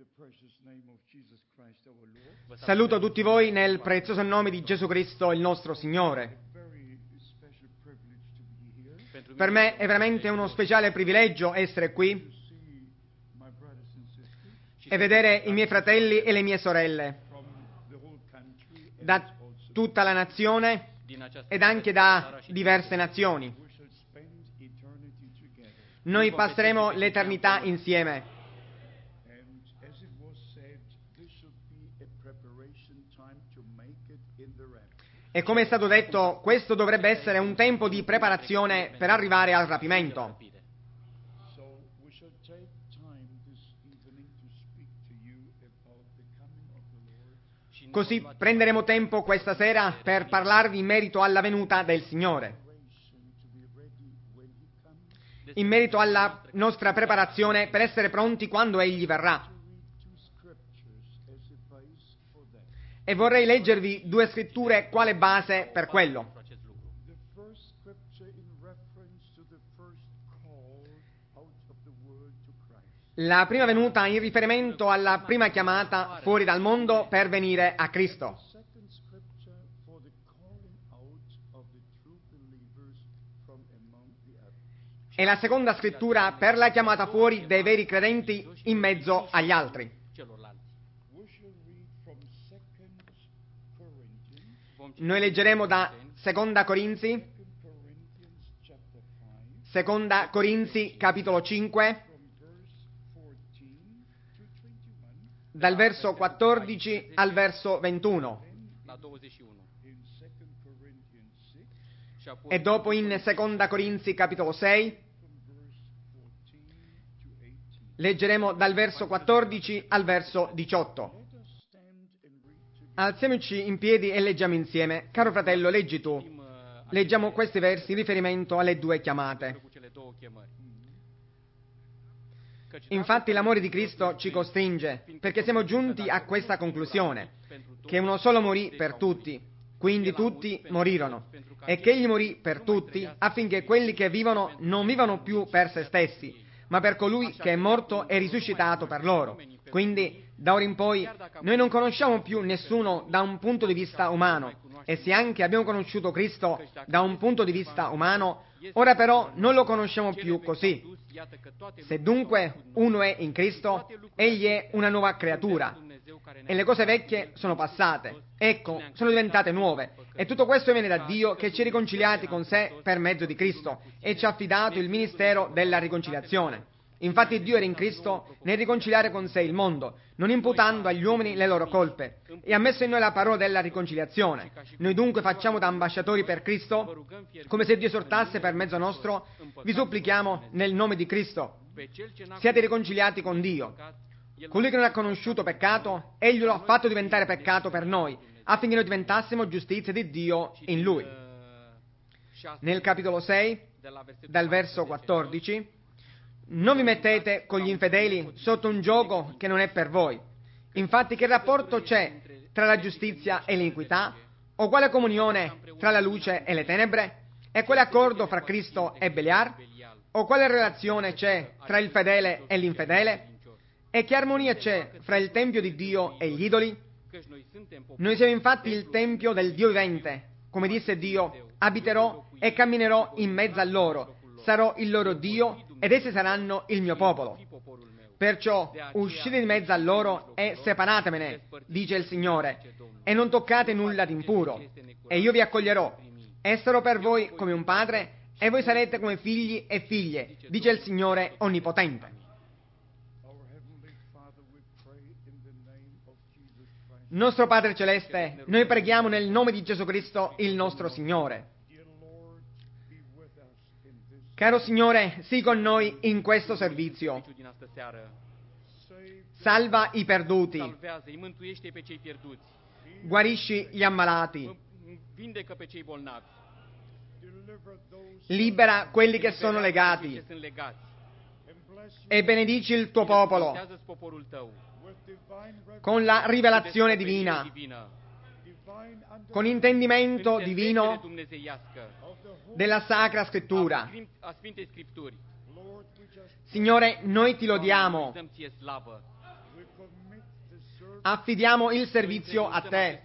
Saluto tutti voi nel prezioso nome di Gesù Cristo, il nostro Signore. Per me è veramente uno speciale privilegio essere qui e vedere i miei fratelli e le mie sorelle da tutta la nazione ed anche da diverse nazioni. Noi passeremo l'eternità insieme. E come è stato detto, questo dovrebbe essere un tempo di preparazione per arrivare al rapimento. Così prenderemo tempo questa sera per parlarvi in merito alla venuta del Signore, in merito alla nostra preparazione per essere pronti quando Egli verrà. E vorrei leggervi due scritture quale base per quello. La prima venuta in riferimento alla prima chiamata fuori dal mondo per venire a Cristo. E la seconda scrittura per la chiamata fuori dei veri credenti in mezzo agli altri. Noi leggeremo da Seconda Corinzi capitolo 5, dal verso 14 al verso 21. E dopo in Seconda Corinzi capitolo 6 leggeremo dal verso 14 al verso 18. Alziamoci in piedi e leggiamo insieme. Caro fratello, leggi tu. Leggiamo questi versi in riferimento alle due chiamate. Infatti l'amore di Cristo ci costringe, perché siamo giunti a questa conclusione, che uno solo morì per tutti, quindi tutti morirono, e che Egli morì per tutti, affinché quelli che vivono non vivano più per se stessi, ma per colui che è morto e risuscitato per loro. Quindi, da ora in poi, noi non conosciamo più nessuno da un punto di vista umano, e se anche abbiamo conosciuto Cristo da un punto di vista umano, ora però non lo conosciamo più così. Se dunque uno è in Cristo, egli è una nuova creatura, e le cose vecchie sono passate, ecco, sono diventate nuove, e tutto questo viene da Dio che ci ha riconciliati con sé per mezzo di Cristo, e ci ha affidato il ministero della riconciliazione. Infatti Dio era in Cristo nel riconciliare con sé il mondo, non imputando agli uomini le loro colpe, e ha messo in noi la parola della riconciliazione. Noi dunque facciamo da ambasciatori per Cristo, come se Dio esortasse per mezzo nostro, vi supplichiamo nel nome di Cristo, siate riconciliati con Dio. Colui che non ha conosciuto peccato, egli lo ha fatto diventare peccato per noi, affinché noi diventassimo giustizia di Dio in Lui. Nel capitolo 6, dal verso 14, non vi mettete con gli infedeli sotto un giogo che non è per voi. Infatti che rapporto c'è tra la giustizia e l'iniquità? O quale comunione tra la luce e le tenebre? E quale accordo fra Cristo e Beliar? O quale relazione c'è tra il fedele e l'infedele? E che armonia c'è fra il tempio di Dio e gli idoli? Noi siamo infatti il tempio del Dio vivente. Come disse Dio, abiterò e camminerò in mezzo a loro, sarò il loro Dio ed essi saranno il mio popolo. Perciò uscite di mezzo a loro e separatemene, dice il Signore, e non toccate nulla di impuro, e io vi accoglierò, e sarò per voi come un padre, e voi sarete come figli e figlie, dice il Signore Onnipotente. Nostro Padre Celeste, noi preghiamo nel nome di Gesù Cristo, il nostro Signore. Caro Signore, sii con noi in questo servizio. Salva i perduti. Guarisci gli ammalati. Libera quelli che sono legati. E benedici il tuo popolo con la rivelazione divina, con intendimento divino della Sacra Scrittura. Signore, noi ti lodiamo affidiamo il servizio a te.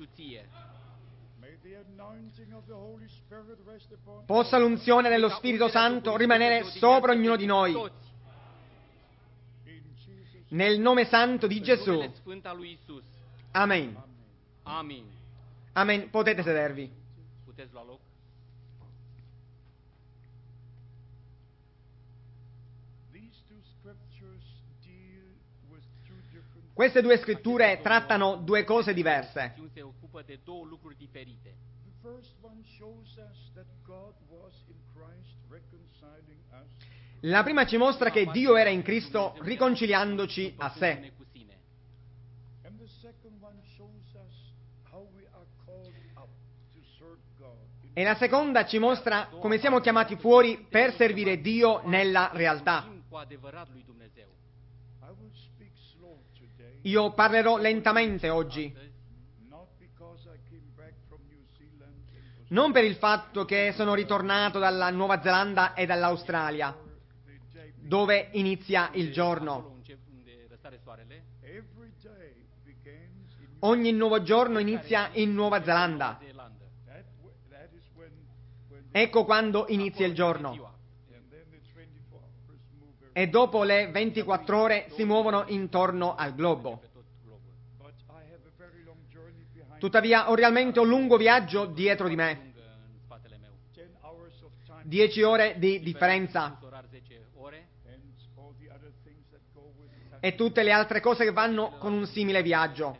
Possa l'unzione dello Spirito Santo rimanere sopra ognuno di noi. Nel nome santo di Gesù. Amen. Amen. Potete sedervi. Queste due scritture trattano due cose diverse. La prima ci mostra che Dio era in Cristo riconciliandoci a sé. E la seconda ci mostra come siamo chiamati fuori per servire Dio nella realtà. Io parlerò lentamente oggi, non per il fatto che sono ritornato dalla Nuova Zelanda e dall'Australia, dove inizia il giorno. Ogni nuovo giorno inizia in Nuova Zelanda. Ecco quando inizia il giorno. E dopo le 24 ore si muovono intorno al globo. Tuttavia ho realmente un lungo viaggio dietro di me. 10 ore di differenza. E tutte le altre cose che vanno con un simile viaggio.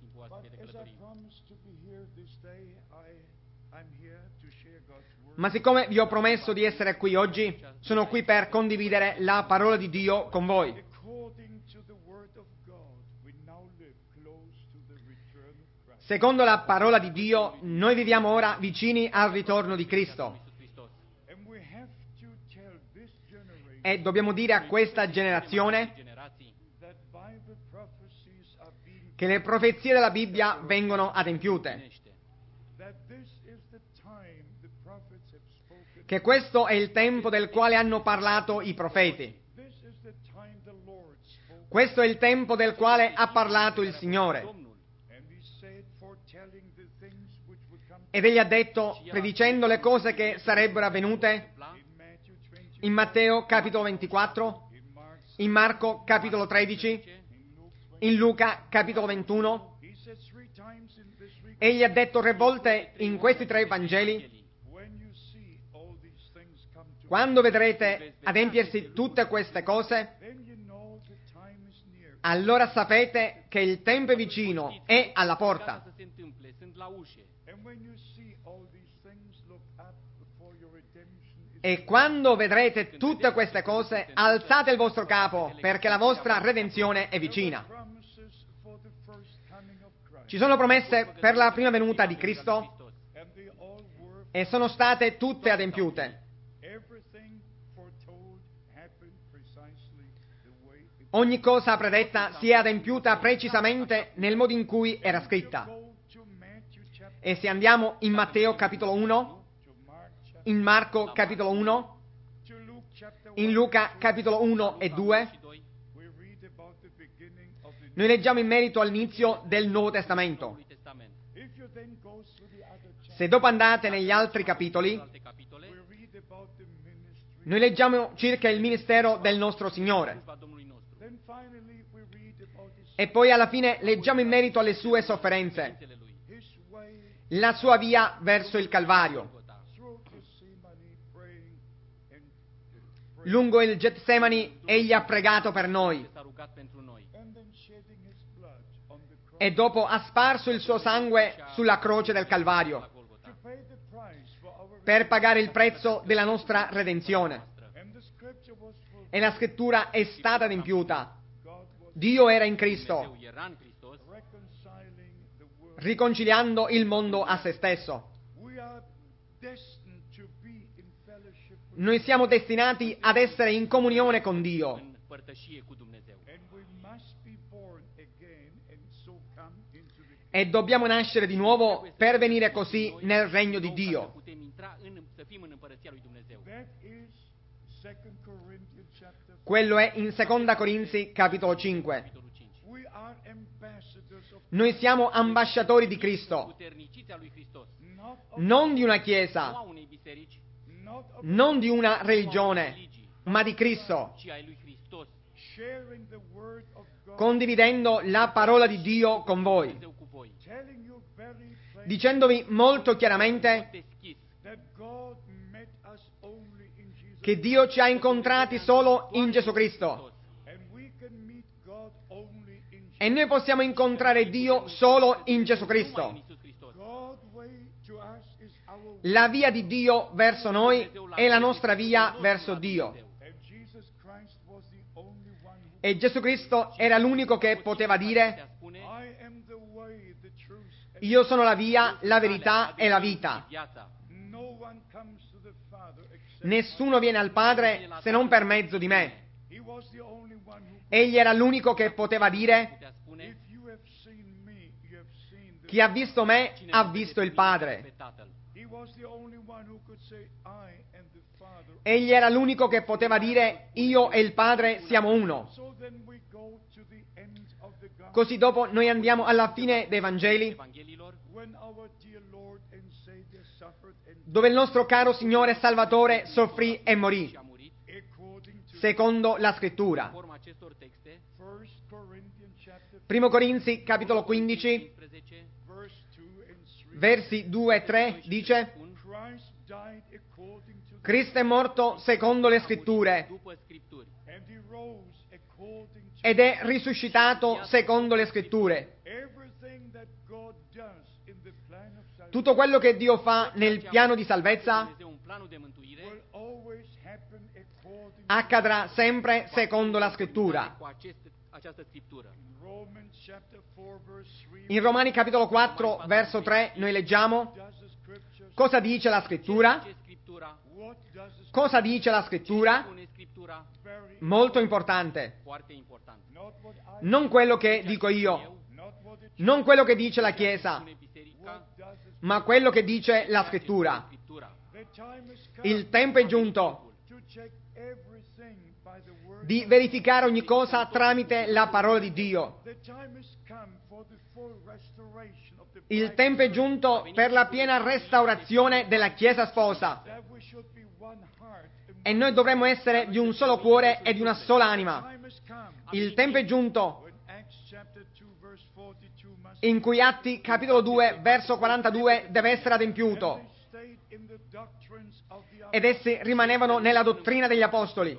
Ma siccome vi ho promesso di essere qui oggi, sono qui per condividere la parola di Dio con voi. Secondo la parola di Dio, noi viviamo ora vicini al ritorno di Cristo. E dobbiamo dire a questa generazione che le profezie della Bibbia vengono adempiute. Che questo è il tempo del quale hanno parlato i profeti. Questo è il tempo del quale ha parlato il Signore. Ed egli ha detto, predicendo le cose che sarebbero avvenute in Matteo capitolo 24, in Marco capitolo 13, in Luca capitolo 21. Egli ha detto 3 volte in questi 3 Vangeli: quando vedrete adempiersi tutte queste cose, allora sapete che il tempo è vicino, è alla porta. E quando vedrete tutte queste cose, alzate il vostro capo, perché la vostra redenzione è vicina. Ci sono promesse per la prima venuta di Cristo e sono state tutte adempiute. Ogni cosa predetta si è adempiuta precisamente nel modo in cui era scritta. E se andiamo in Matteo capitolo 1, in Marco capitolo 1, in Luca capitolo 1 e 2, noi leggiamo in merito all'inizio del Nuovo Testamento. Se dopo andate negli altri capitoli, noi leggiamo circa il ministero del nostro Signore. E poi alla fine leggiamo in merito alle sue sofferenze, la sua via verso il Calvario. Lungo il Getsemani egli ha pregato per noi e dopo ha sparso il suo sangue sulla croce del Calvario per pagare il prezzo della nostra redenzione. E la scrittura è stata adempiuta. Dio era in Cristo, riconciliando il mondo a se stesso. Noi siamo destinati ad essere in comunione con Dio. E dobbiamo nascere di nuovo per venire così nel regno di Dio. Quello è in 2 Corinzi capitolo 5. Noi siamo ambasciatori di Cristo, non di una chiesa, non di una religione, ma di Cristo, condividendo la parola di Dio con voi, dicendovi molto chiaramente che Dio ci ha incontrati solo in Gesù Cristo e noi possiamo incontrare Dio solo in Gesù Cristo. La via di Dio verso noi è la nostra via verso Dio. E Gesù Cristo era l'unico che poteva dire: io sono la via, la verità e la vita. Nessuno viene al Padre se non per mezzo di me. Egli era l'unico che poteva dire: chi ha visto me ha visto il Padre. Egli era l'unico che poteva dire: io e il Padre siamo uno. Così dopo noi andiamo alla fine dei Vangeli, dove il nostro caro Signore Salvatore soffrì e morì, secondo la Scrittura. Primo Corinzi, capitolo 15, versi 2 e 3, dice: Cristo è morto secondo le Scritture ed è risuscitato secondo le Scritture. Tutto quello che Dio fa nel piano di salvezza accadrà sempre secondo la Scrittura. In Romani capitolo 4, verso 3, noi leggiamo: cosa dice la Scrittura? Cosa dice la Scrittura? Molto importante. Non quello che dico io, non quello che dice la Chiesa, ma quello che dice la Scrittura. Il tempo è giunto di verificare ogni cosa tramite la parola di Dio. Il tempo è giunto per la piena restaurazione della Chiesa sposa. E noi dovremmo essere di un solo cuore e di una sola anima. Il tempo è giunto in cui Atti capitolo 2 verso 42 deve essere adempiuto, ed essi rimanevano nella dottrina degli apostoli.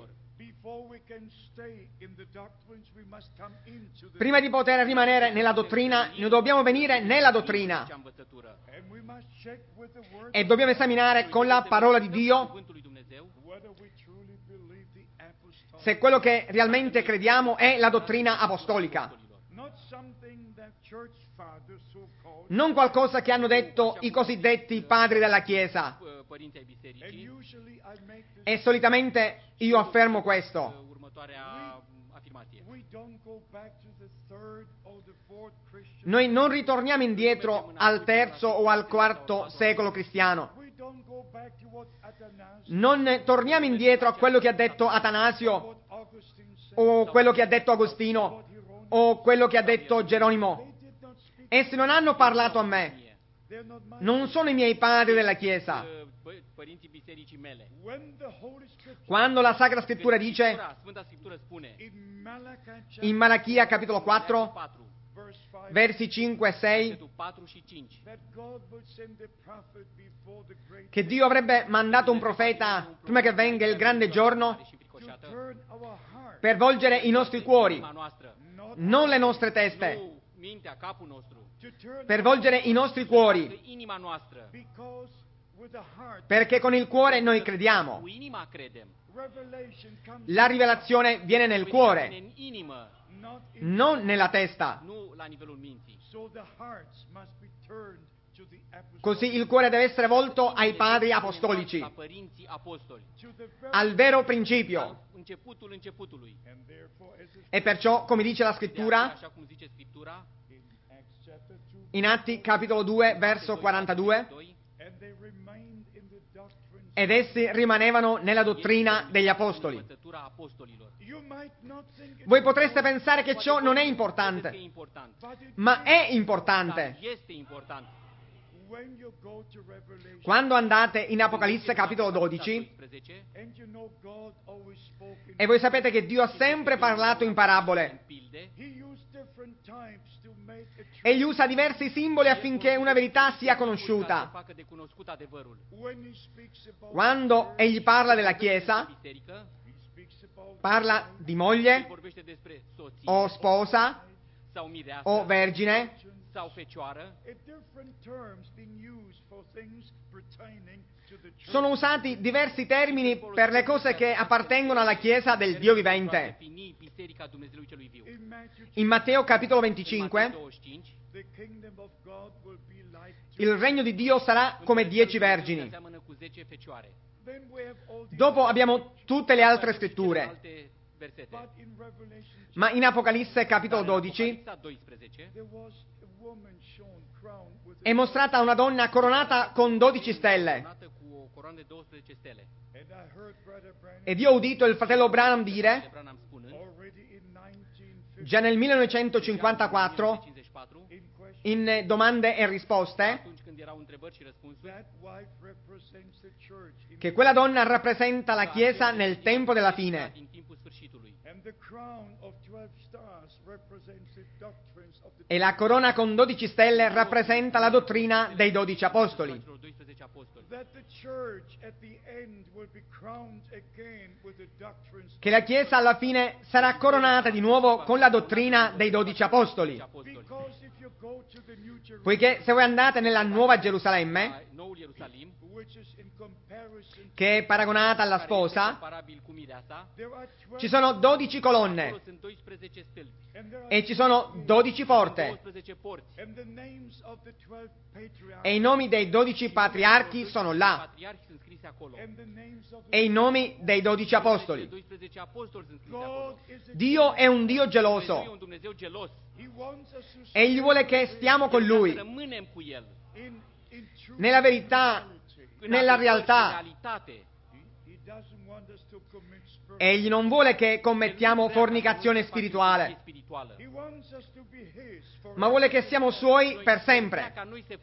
Prima di poter rimanere nella dottrina, noi dobbiamo venire nella dottrina e dobbiamo esaminare con la parola di Dio se quello che realmente crediamo è la dottrina apostolica. Non qualcosa che hanno detto i cosiddetti padri della Chiesa. E solitamente io affermo questo: noi non ritorniamo indietro al terzo o al quarto secolo cristiano. Non torniamo indietro a quello che ha detto Atanasio, o quello che ha detto Agostino, o quello che ha detto Geronimo. Essi non hanno parlato a me. Non sono i miei padri della Chiesa. Quando la Sacra Scrittura dice in Malachia capitolo 4, versi 5 e 6, che Dio avrebbe mandato un profeta prima che venga il grande giorno per volgere i nostri cuori, non le nostre teste, per volgere i nostri cuori, perché con il cuore noi crediamo. La rivelazione viene nel cuore, non nella testa. Così il cuore deve essere volto ai padri apostolici, al vero principio. E perciò, come dice la Scrittura, in Atti capitolo 2, verso 42, ed essi rimanevano nella dottrina degli apostoli. Voi potreste pensare che ciò non è importante, ma è importante. Quando andate in Apocalisse capitolo 12, e voi sapete che Dio ha sempre parlato in parabole, egli usa diversi simboli affinché una verità sia conosciuta. Quando egli parla della Chiesa, parla di moglie, o sposa, o vergine. Sono usati diversi termini per le cose che appartengono alla Chiesa del Dio vivente. In Matteo capitolo 25, il regno di Dio sarà come 10 vergini. Dopo abbiamo tutte le altre scritture. Ma in Apocalisse capitolo 12 è mostrata una donna coronata con 12 stelle. Ed io ho udito il fratello Branham dire, già nel 1954, in domande e risposte, che quella donna rappresenta la Chiesa nel tempo della fine. E la corona con 12 stelle rappresenta la dottrina dei 12 apostoli. Che la Chiesa alla fine sarà coronata di nuovo con la dottrina dei 12 apostoli. Poiché se voi andate nella Nuova Gerusalemme, che è paragonata alla sposa, ci sono 12 colonne e ci sono 12 porte e i nomi dei 12 patriarchi sono là e i nomi dei 12 apostoli. Dio è un Dio geloso. Egli vuole che stiamo con Lui nella verità, nella realtà. Egli non vuole che commettiamo fornicazione spirituale, ma vuole che siamo Suoi per sempre.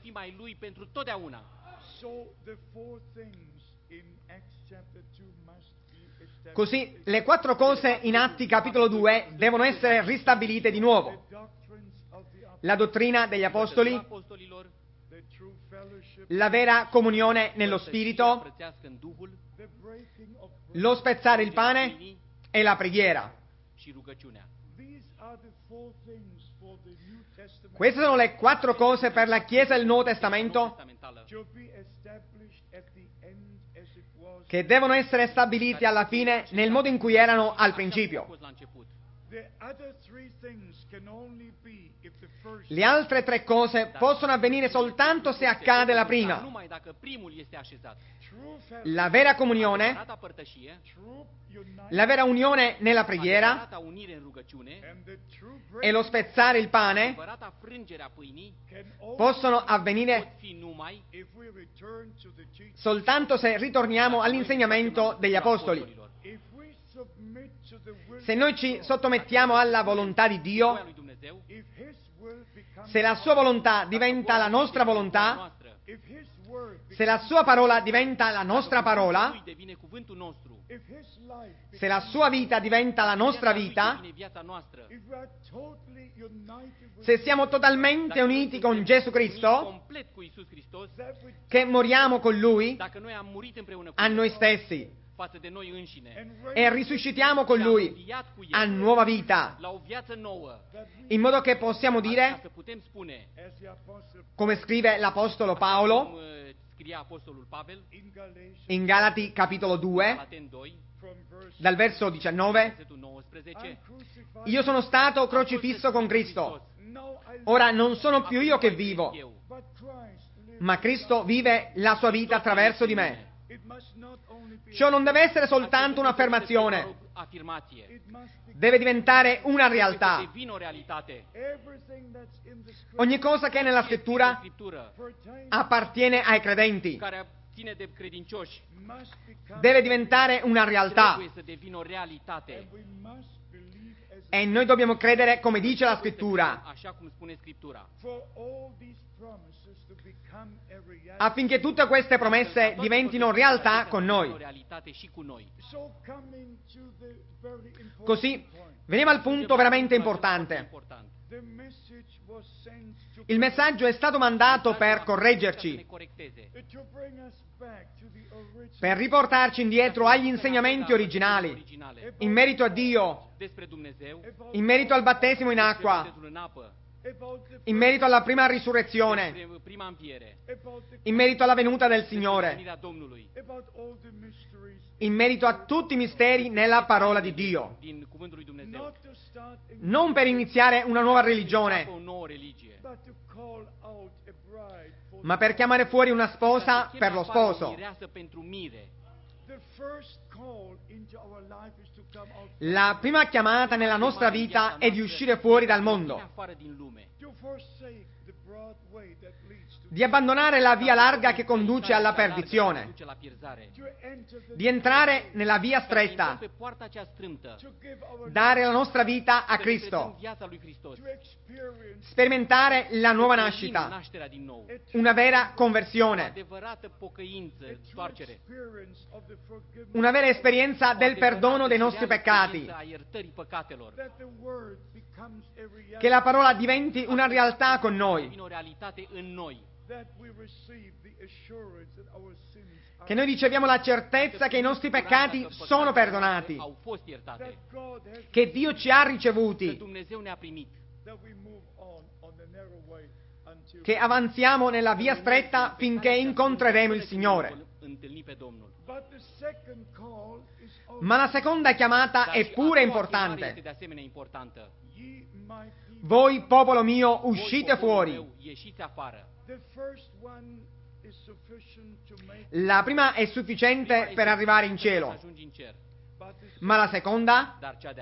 Così le 4 cose in Atti capitolo 2 devono essere ristabilite di nuovo. La dottrina degli apostoli, la vera comunione nello Spirito, lo spezzare il pane e la preghiera. Queste sono le 4 cose per la Chiesa del Nuovo Testamento che devono essere stabilite alla fine nel modo in cui erano al principio. Le altre 3 cose possono avvenire soltanto se accade la prima. La vera comunione, la vera unione nella preghiera e lo spezzare il pane possono avvenire soltanto se ritorniamo all'insegnamento degli apostoli. Se noi ci sottomettiamo alla volontà di Dio, se la sua volontà diventa la nostra volontà, se la sua parola diventa la nostra parola, se la sua vita diventa la nostra vita, se siamo totalmente uniti con Gesù Cristo, che moriamo con Lui a noi stessi e risuscitiamo con Lui a nuova vita, in modo che possiamo dire, come scrive l'Apostolo Paolo in Galati capitolo 2, dal verso 19, io sono stato crocifisso con Cristo, ora non sono più io che vivo, ma Cristo vive la sua vita attraverso di me. Ciò non deve essere soltanto un'affermazione, deve diventare una realtà. Ogni cosa che è nella Scrittura appartiene ai credenti deve diventare una realtà. E noi dobbiamo credere come dice la Scrittura, affinché tutte queste promesse diventino realtà con noi. Così veniamo al punto veramente importante. Il messaggio è stato mandato per correggerci, per riportarci indietro agli insegnamenti originali, in merito a Dio, in merito al battesimo in acqua, in merito alla prima risurrezione, in merito alla venuta del Signore, in merito a tutti i misteri nella parola di Dio. Non per iniziare una nuova religione, ma per chiamare fuori una sposa per lo sposo. La prima chiamata nella nostra vita è di uscire fuori dal mondo, di abbandonare la via larga che conduce alla perdizione, di entrare nella via stretta, dare la nostra vita a Cristo, sperimentare la nuova nascita, una vera conversione, una vera esperienza del perdono dei nostri peccati, che la parola diventi una realtà con noi, che noi riceviamo la certezza che i nostri peccati sono perdonati, che Dio ci ha ricevuti, che avanziamo nella via stretta finché incontreremo il Signore. Ma la seconda chiamata è pure importante. Voi, popolo mio, uscite fuori. La prima è sufficiente per arrivare in cielo, ma la seconda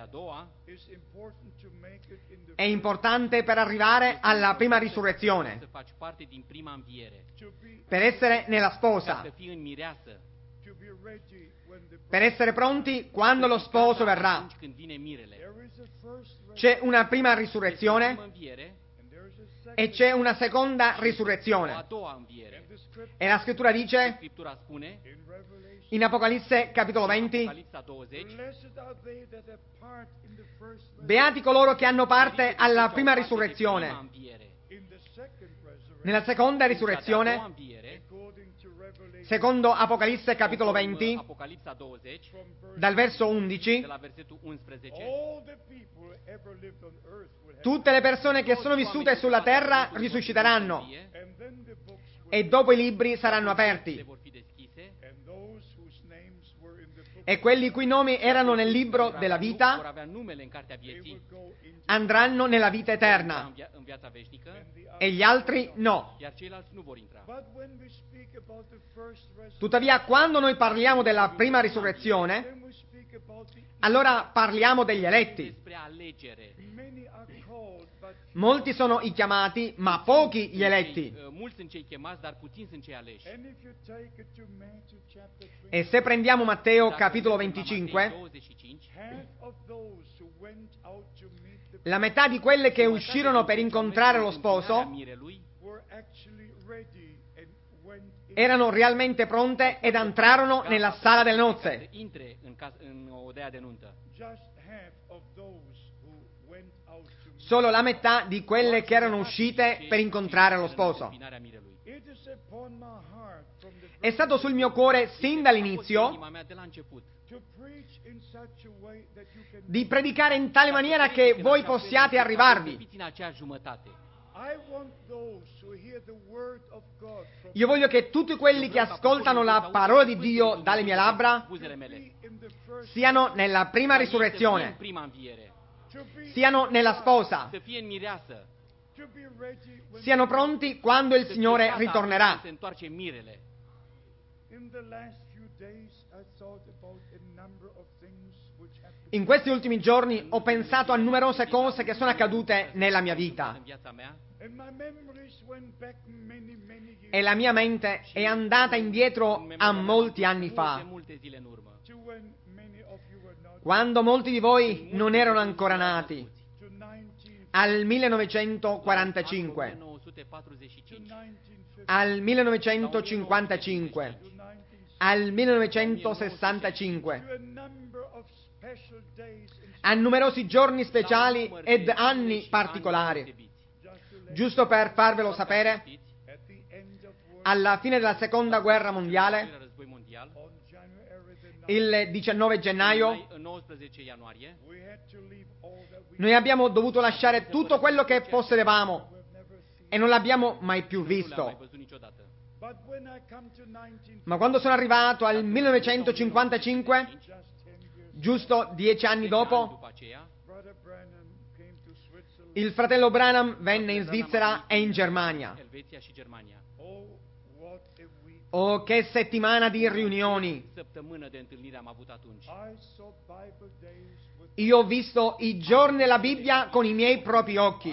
è importante per arrivare alla prima risurrezione, per essere nella sposa, per essere pronti quando lo sposo verrà. C'è una prima risurrezione e c'è una seconda risurrezione. E la Scrittura dice in Apocalisse capitolo 20: beati coloro che hanno parte alla prima risurrezione. Nella seconda risurrezione, secondo Apocalisse capitolo 20, dal verso 11, tutte le persone che sono vissute sulla terra risusciteranno e dopo i libri saranno aperti, e quelli i cui nomi erano nel libro della vita andranno nella vita eterna e gli altri no. Tuttavia, quando noi parliamo della prima risurrezione, allora parliamo degli eletti. Molti sono i chiamati, ma pochi gli eletti. E se prendiamo Matteo capitolo 25, la metà di quelle che uscirono per incontrare lo sposo erano realmente pronte ed entrarono nella sala delle nozze. Solo la metà di quelle che erano uscite per incontrare lo sposo. È stato sul mio cuore sin dall'inizio di predicare in tale maniera che voi possiate arrivarvi. Io voglio che tutti quelli che ascoltano la parola di Dio dalle mie labbra siano nella prima risurrezione, siano nella sposa, siano pronti quando il Signore ritornerà. In questi ultimi giorni ho pensato a numerose cose che sono accadute nella mia vita e la mia mente è andata indietro a molti anni fa, quando molti di voi non erano ancora nati, al 1945, al 1955, al 1965, a numerosi giorni speciali ed anni particolari. Giusto per farvelo sapere, alla fine della Seconda Guerra Mondiale, il 19 gennaio, noi abbiamo dovuto lasciare tutto quello che possedevamo e non l'abbiamo mai più visto. Ma quando sono arrivato al 1955, giusto 10 anni dopo, il fratello Branham venne in Svizzera e in Germania. Oh, che settimana di riunioni! Io ho visto i giorni della Bibbia con i miei propri occhi.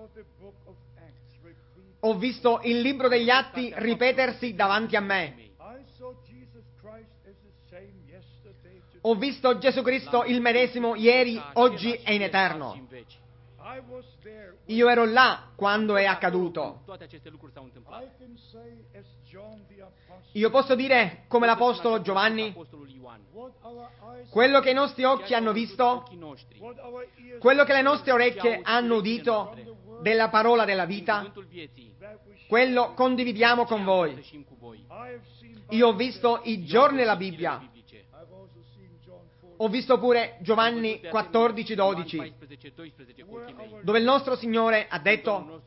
Ho visto il libro degli Atti ripetersi davanti a me. Ho visto Gesù Cristo il medesimo ieri, oggi e in eterno. Io ero là quando è accaduto. Io posso dire, come l'Apostolo Giovanni, quello che i nostri occhi hanno visto, quello che le nostre orecchie hanno udito della parola della vita, quello condividiamo con voi. Io ho visto i giorni della Bibbia. Ho visto pure Giovanni 14:12, dove il nostro Signore ha detto: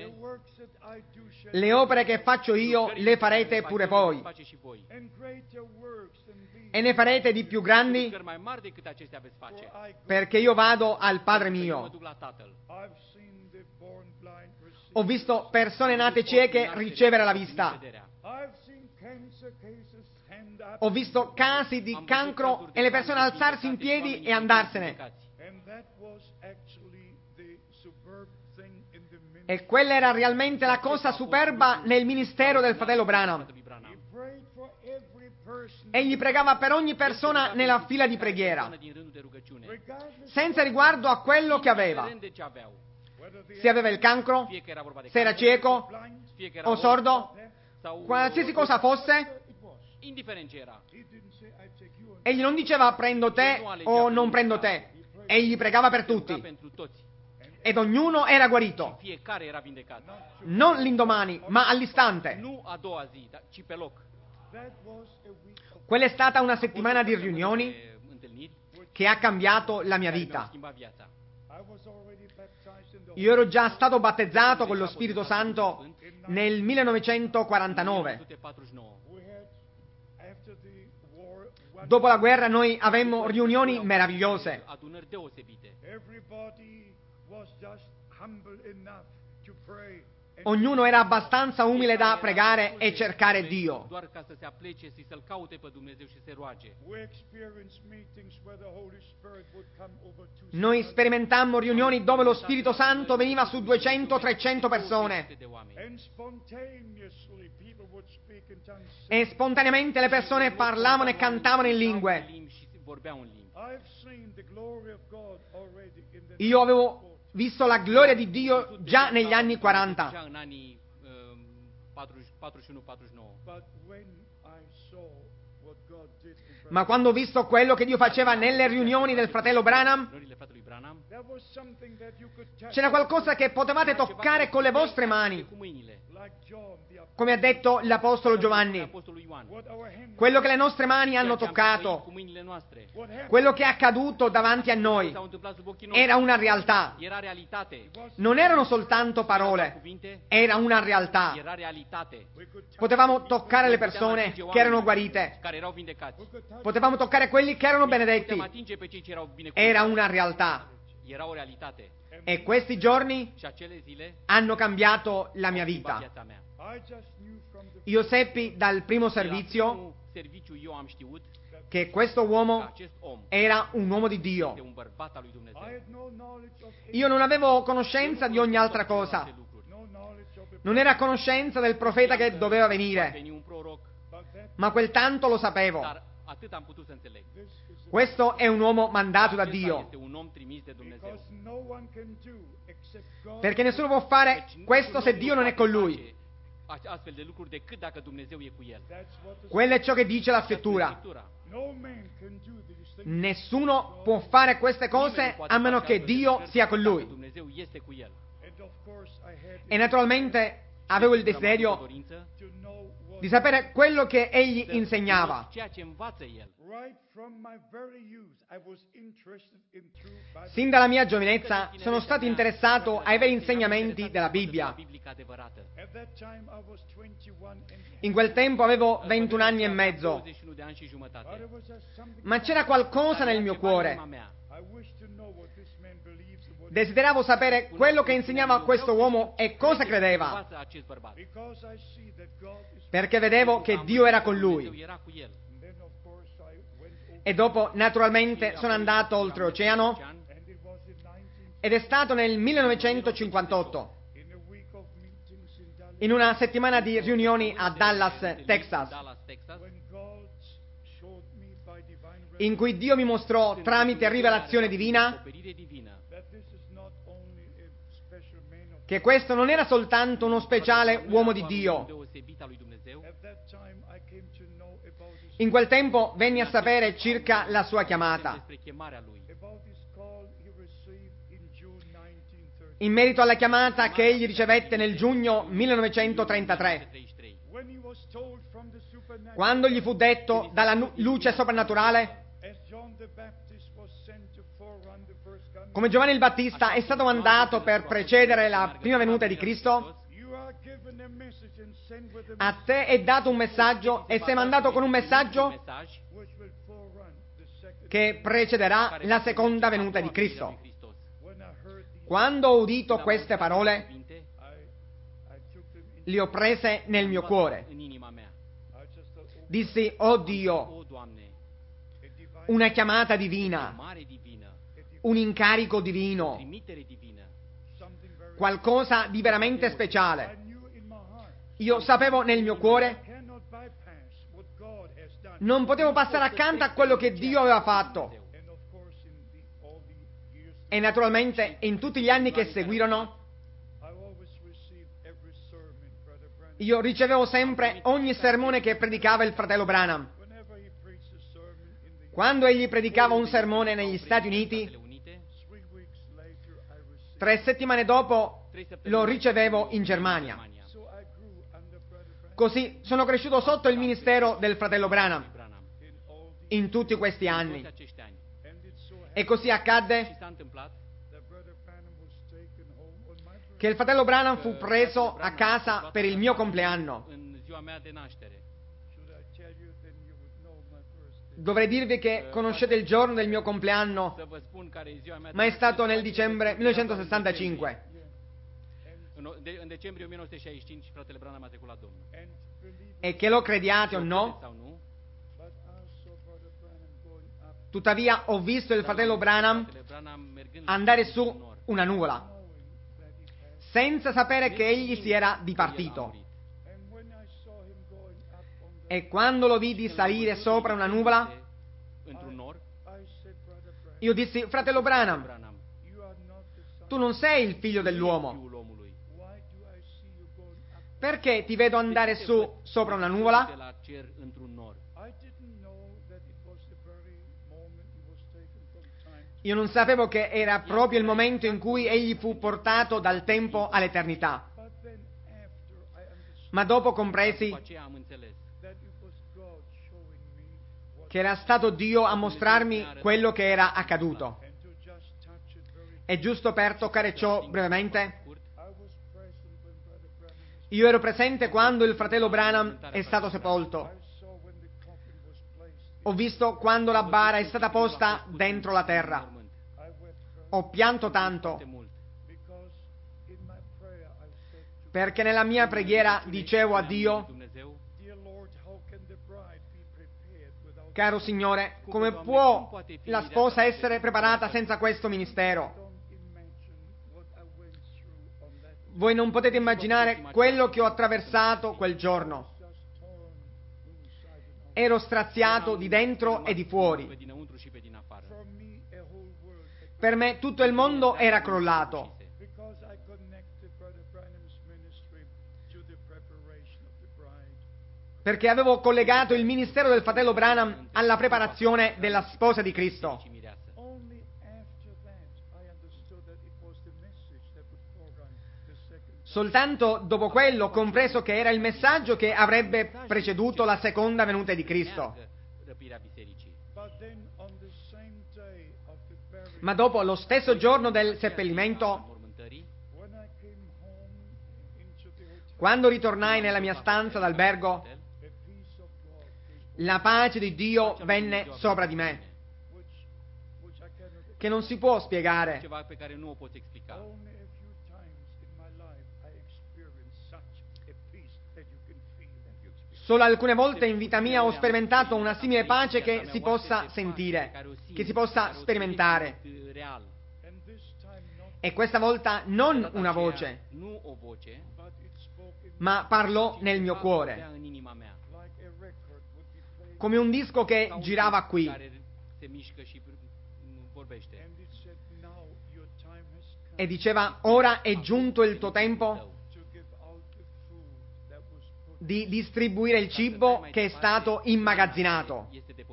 le opere che faccio io le farete pure voi, e ne farete di più grandi, perché io vado al Padre mio. Ho visto persone nate cieche ricevere la vista. Ho visto casi di cancro e le persone alzarsi in piedi e andarsene. E quella era realmente la cosa superba nel ministero del fratello Branham. Egli pregava per ogni persona nella fila di preghiera, senza riguardo a quello che aveva. Se aveva il cancro, se era cieco o sordo, qualsiasi cosa fosse, egli non diceva prendo te o non prendo te, egli pregava per tutti ed ognuno era guarito, non l'indomani ma all'istante. Quella è stata una settimana di riunioni che ha cambiato la mia vita. Io ero già stato battezzato con lo Spirito Santo nel 1949. Dopo la guerra noi avemmo riunioni meravigliose. Ognuno era abbastanza umile da pregare e cercare Dio. Noi sperimentammo riunioni dove lo Spirito Santo veniva su 200-300 persone e spontaneamente le persone parlavano e cantavano in lingue. Io avevo visto la gloria di Dio già negli anni 40. Ma quando ho visto quello che Dio faceva nelle riunioni del fratello Branham, c'era qualcosa che potevate toccare con le vostre mani, come ha detto l'Apostolo Giovanni. Quello che le nostre mani hanno toccato, quello che è accaduto davanti a noi, era una realtà. Non erano soltanto parole, era una realtà. Potevamo toccare le persone che erano guarite, potevamo toccare quelli che erano benedetti. Era una realtà. E questi giorni hanno cambiato la mia vita. Io seppi dal primo servizio serviciu eu am știut che questo că uomo acest om era un uomo di este Dio. un bărbat al lui Dumnezeu. Io non avevo conoscenza di ogni altra cosa. Non era a conoscenza del profeta che doveva Va venire, veni un proroc, ma quel tanto lo sapevo. dar atât am putut să înțeleg. Questo è un uomo mandato da Acesta Dio, este un om trimis de Dumnezeu. perché nessuno può fare questo se Dio non è con lui. Astfel de lucruri decât dacă Dumnezeu e cu el. Quello è ciò che dice la scrittura. Nessuno può fare queste cose a meno che Dio sia con lui. Dumnezeu este cu el. E naturalmente avevo il desiderio di sapere quello che egli insegnava. Ceea ce învață el. Sin dalla mia giovinezza sono stato interessato ai veri insegnamenti della Bibbia. Biblică adevărată. In quel tempo avevo 21 anni e mezzo, 21 de ani și jumătate. ma c'era qualcosa nel mio cuore. Inima mea. Desideravo sapere quello che insegnava questo uomo e cosa credeva, Învață acest bărbat. perché vedevo che Dio era con Dumnezeu lui. era cu el. E dopo, naturalmente, sono andato oltreoceano ed è stato nel 1958, in una settimana di riunioni a Dallas, Texas, Dallas, Texas, in cui Dio mi mostrò tramite rivelazione divina acoperire divină, che questo non era soltanto uno speciale uomo di un Dio. deosebit al lui Dumnezeu. In quel tempo venni a sapere circa la sua chiamata. Despre chemarea lui. In merito alla chiamata che egli ricevette nel giugno 1933, 33. quando gli fu detto dalla luce soprannaturale, come Giovanni il Battista è stato mandato per precedere la prima venuta di Cristo, a te è dato un messaggio e sei mandato con un messaggio che precederà la seconda venuta di Cristo. Quando ho udito queste parole, le ho prese nel mio cuore. În inima mea. Dissi, oh Dio, O, Doamne, una chiamata o divina, mare divină, un incarico divino, trimitere divină, qualcosa di veramente speciale. Io sapevo nel mio cuore, non potevo passare accanto a quello che Dio aveva fatto. E naturalmente in tutti gli anni che seguirono, io ricevevo sempre ogni sermone che predicava il fratello Branham. Quando egli predicava un sermone negli Stati Uniti, Statele Unite, 3 settimane dopo lo ricevevo in Germania. Così sono cresciuto sotto il ministero del fratello Branham Branham. in tutti questi Toți anni. acești ani. E così Și accadde s-a întâmplat che il fratello Branham fu preso a casa per il mio compleanno. în ziua mea de naștere. Dovrei dirvi che conoscete il giorno del mio compleanno, Să vă spun care e ziua mea de ma è naștere. stato nel dicembre 1965. În decembrie 1965 fratele Branham a trecut la Domnul. E che lo crediate o no, Sau nu? tuttavia ho visto il fratello Branham Fratele Branham mergând andare în su nord, una nuvola, senza sapere che egli si era dipartito. E quando lo vidi salire sopra una nuvola, într-un nord, io dissi, fratello Branham, Branham, tu non sei il figlio dell'uomo, fiul omului. perché ti vedo andare su sopra una De nuvola? la cer într-un nord. Io non sapevo che era proprio il momento in cui egli fu portato dal tempo all'eternità. Ma dopo compresi După aceea am înțeles che era stato Dio a mostrarmi quello che era accaduto. E giusto per toccare ciò brevemente, scurt, io ero presente quando il fratello Branham è stato sepolto. Ho visto quando la bara è stata posta dentro la terra. Ho pianto tanto foarte mult. perché nella mia preghiera dicevo a Dio, Dumnezeu, Caro Signore, come può la sposa essere preparata senza questo ministero? Voi non potete immaginare quello che ho attraversato quel giorno. Ero straziato di dentro e di fuori. Per me tutto il mondo era crollato. Perché avevo collegato il ministero del fratello Branham alla preparazione della sposa di Cristo. Soltanto dopo quello ho compreso che era il messaggio che avrebbe preceduto la seconda venuta di Cristo. Ma dopo, lo stesso giorno del seppellimento, quando ritornai nella mia stanza d'albergo, la pace di Dio venne sopra di me, che non si può spiegare. Solo alcune volte in vita mia ho sperimentato una simile pace che si possa sentire, che si possa sperimentare. E questa volta non una voce, ma parlò nel mio cuore, come un disco che girava qui. E diceva: ora è giunto il tuo tempo di distribuire il cibo che è stato immagazzinato.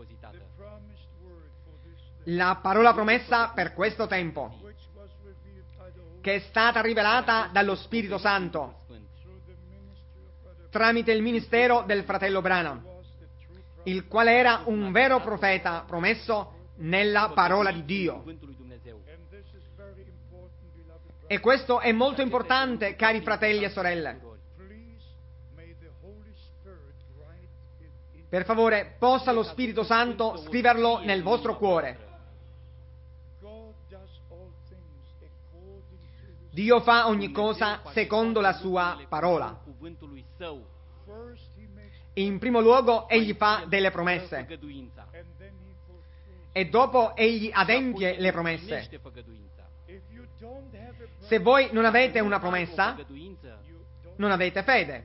La parola promessa per questo tempo, che è stata rivelata dallo Spirito Santo tramite il ministero del fratello Branham, il quale era un vero profeta promesso nella parola di Dio. E questo è molto importante, cari fratelli e sorelle. Per favore, possa lo Spirito Santo scriverlo nel vostro cuore. Dio fa ogni cosa secondo la sua parola. In primo luogo, Egli fa delle promesse. E dopo Egli adempie le promesse. Se voi non avete una promessa, non avete fede.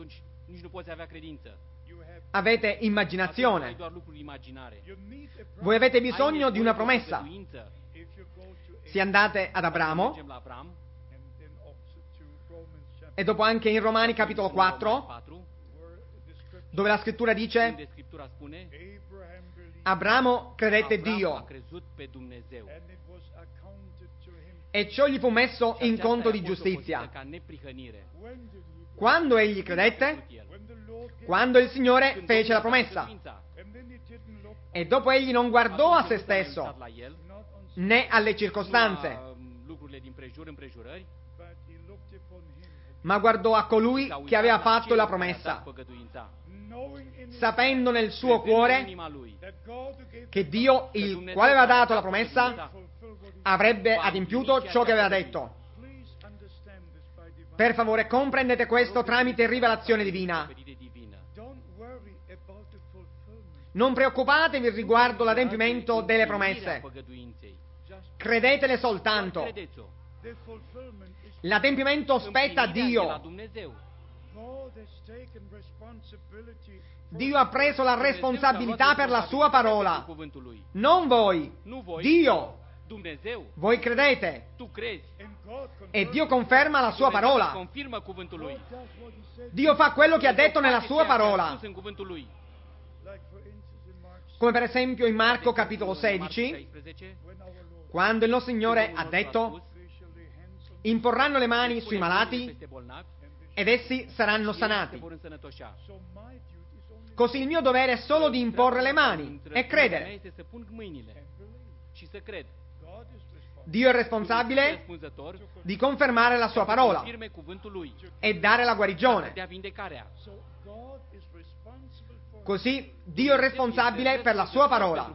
Avete immaginazione. Voi avete bisogno di una promessa. Se andate ad Abramo, e dopo anche in Romani capitolo 4, dove la scrittura dice: Abramo credette Dio e ciò gli fu messo in conto di giustizia. Quando egli credette? Quando il Signore fece la promessa. E dopo egli non guardò a se stesso, né alle circostanze, ma guardò a colui che aveva fatto la promessa, sapendo nel suo cuore che Dio, il quale aveva dato la promessa, avrebbe adempiuto ciò che aveva detto. Per favore, comprendete questo tramite rivelazione divina. Non preoccupatevi riguardo l'adempimento delle promesse. Credetele soltanto. L'adempimento spetta a Dio. Dio ha preso la responsabilità per la sua parola. Non voi. Dio. Voi credete. E Dio conferma la sua parola. Dio fa quello che ha detto nella sua parola. Come per esempio in Marco capitolo 16, quando il nostro Signore ha detto: imporranno le mani sui malati ed essi saranno sanati. Così il mio dovere è solo di imporre le mani e credere. Dio è responsabile di confermare la sua parola e dare la guarigione. Così Dio è responsabile per la sua parola.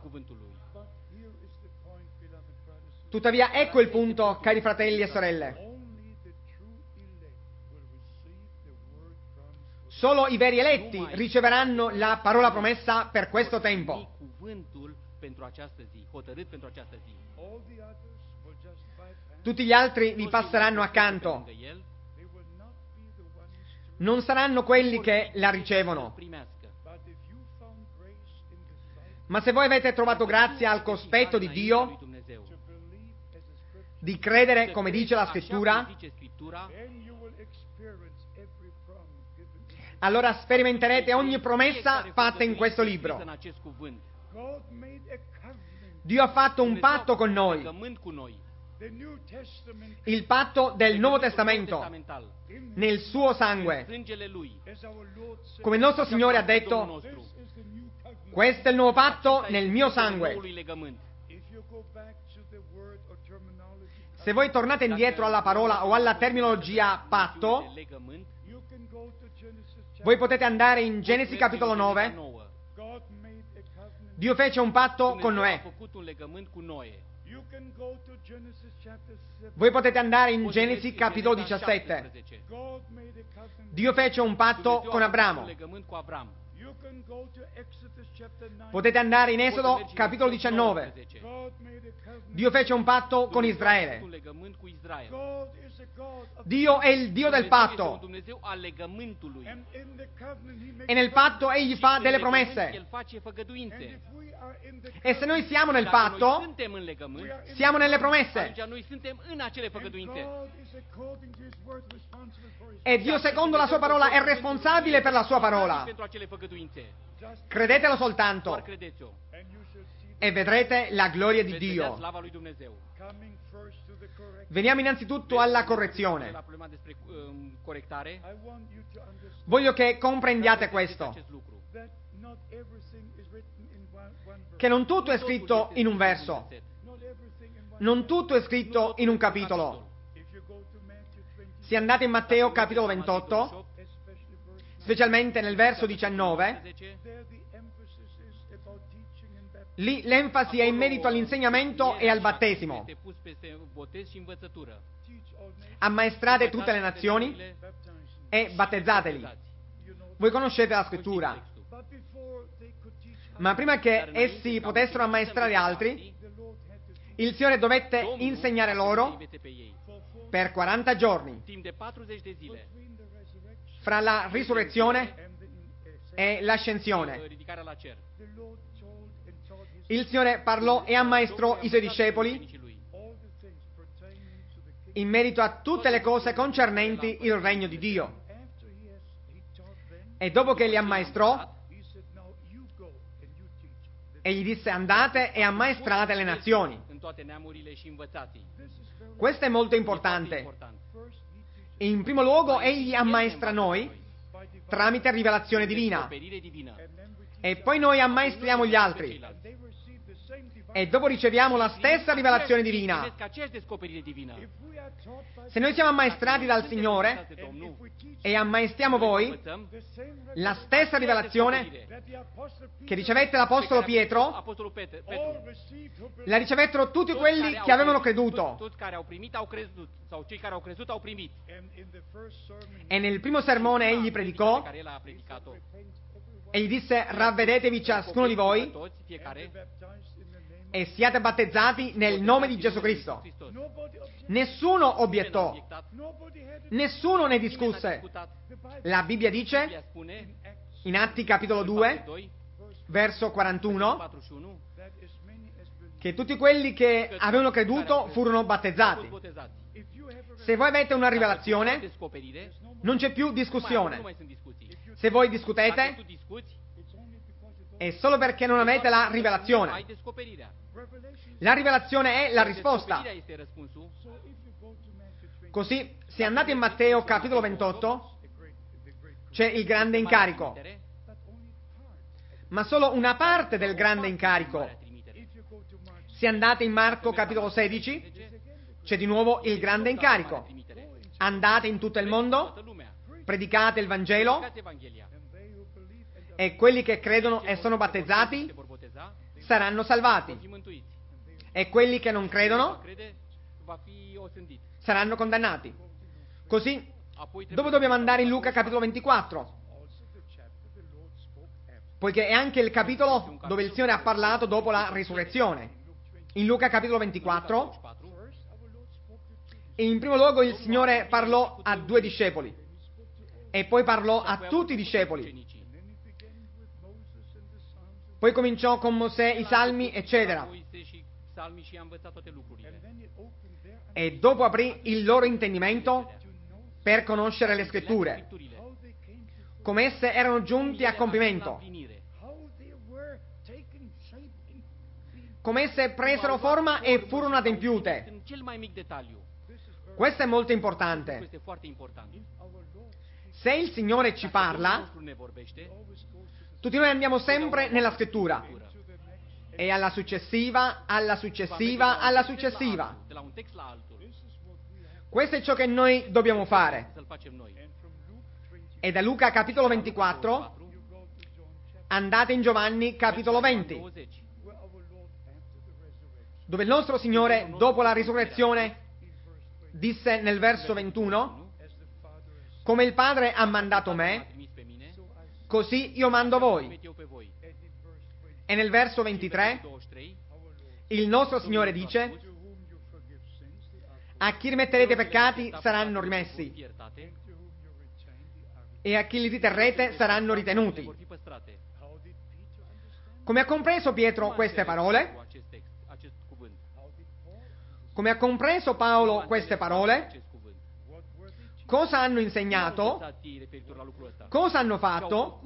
Tuttavia ecco il punto, cari fratelli e sorelle. Solo i veri eletti riceveranno la parola promessa per questo tempo. cuvântul pentru această zi, hotărât pentru această zi. Tutti gli altri vi passeranno accanto. Non saranno quelli che la ricevono. Ma se voi avete trovato grazia al cospetto di Dio, di credere come dice la Scrittura, allora sperimenterete ogni promessa fatta in questo libro. Dio ha fatto un patto con noi, il patto del Nuovo Testamento, nel suo sangue. Come il nostro Signore ha detto, questo è il nuovo patto nel mio sangue. Se voi tornate indietro alla parola o alla terminologia patto, voi potete andare in Genesi capitolo 9. Dio fece un patto con Noè. Voi potete andare in Genesi capitolo 17. Dio fece un patto con Abramo. Potete andare in Esodo capitolo 19. Dio fece un patto con Israele. Dio è il Dio del patto. E nel patto Egli fa delle promesse. E se noi siamo nel patto, siamo nelle promesse. E Dio secondo la sua parola è responsabile per la sua parola. Credetelo soltanto e vedrete la gloria di Dio. Veniamo innanzitutto alla correzione. Voglio che comprendiate questo, che non tutto è scritto in un verso, non tutto è scritto in un capitolo. Se andate in Matteo capitolo 28, specialmente nel verso 19, lì l'enfasi è in merito all'insegnamento e al battesimo. Ammaestrate tutte le nazioni e battezzateli. Voi conoscete la scrittura. Ma prima che essi potessero ammaestrare altri, il Signore dovette insegnare loro per 40 giorni, fra la risurrezione e l'ascensione. Il Signore parlò e ammaestrò i Suoi discepoli in merito a tutte le cose concernenti il regno di Dio. E dopo che li ammaestrò, egli disse: andate e ammaestrate le nazioni. Questo è molto importante. In primo luogo, egli ammaestra noi tramite rivelazione divina. E poi noi ammaestriamo gli altri. E dopo riceviamo la stessa rivelazione divina. Se noi siamo ammaestrati dal Signore e ammaestriamo voi, la stessa rivelazione che ricevette l'Apostolo Pietro, la ricevettero tutti quelli che avevano creduto. E nel primo sermone egli predicò e gli disse: ravvedetevi ciascuno di voi e siate battezzati nel nome di Gesù Cristo. Nessuno obiettò, nessuno ne discusse. La Bibbia dice, in Atti capitolo 2, verso 41, che tutti quelli che avevano creduto furono battezzati. Se voi avete una rivelazione, non c'è più discussione. Se voi discutete, è solo perché non avete la rivelazione. La rivelazione è la risposta. Così, se andate in Matteo capitolo 28, c'è il grande incarico, ma solo una parte del grande incarico. Se andate in Marco capitolo 16, c'è di nuovo il grande incarico. Andate in tutto il mondo, predicate il Vangelo, e quelli che credono e sono battezzati saranno salvati. E quelli che non credono saranno condannati. Così, dopo dobbiamo andare in Luca capitolo 24. poiché è anche il capitolo dove il Signore ha parlato dopo la risurrezione. In Luca capitolo 24, in primo luogo il Signore parlò a 2 discepoli e poi parlò a tutti i discepoli. Poi cominciò con Mosè, i Salmi, eccetera. E dopo aprì il loro intendimento per conoscere le Scritture, come esse erano giunte a compimento, come esse presero forma e furono adempiute. Questo è molto importante. Se il Signore ci parla, tutti noi andiamo sempre nella Scrittura e alla successiva, alla successiva, alla successiva. Questo è ciò che noi dobbiamo fare. E da Luca capitolo 24 andate in Giovanni capitolo 20, dove il nostro Signore dopo la risurrezione disse nel verso 21: come il Padre ha mandato me, così io mando voi. E nel verso 23 il nostro Signore dice: a chi rimetterete i peccati saranno rimessi e a chi li riterrete saranno ritenuti. Come ha compreso Pietro queste parole? Come ha compreso Paolo queste parole? Cosa hanno insegnato? Cosa hanno fatto?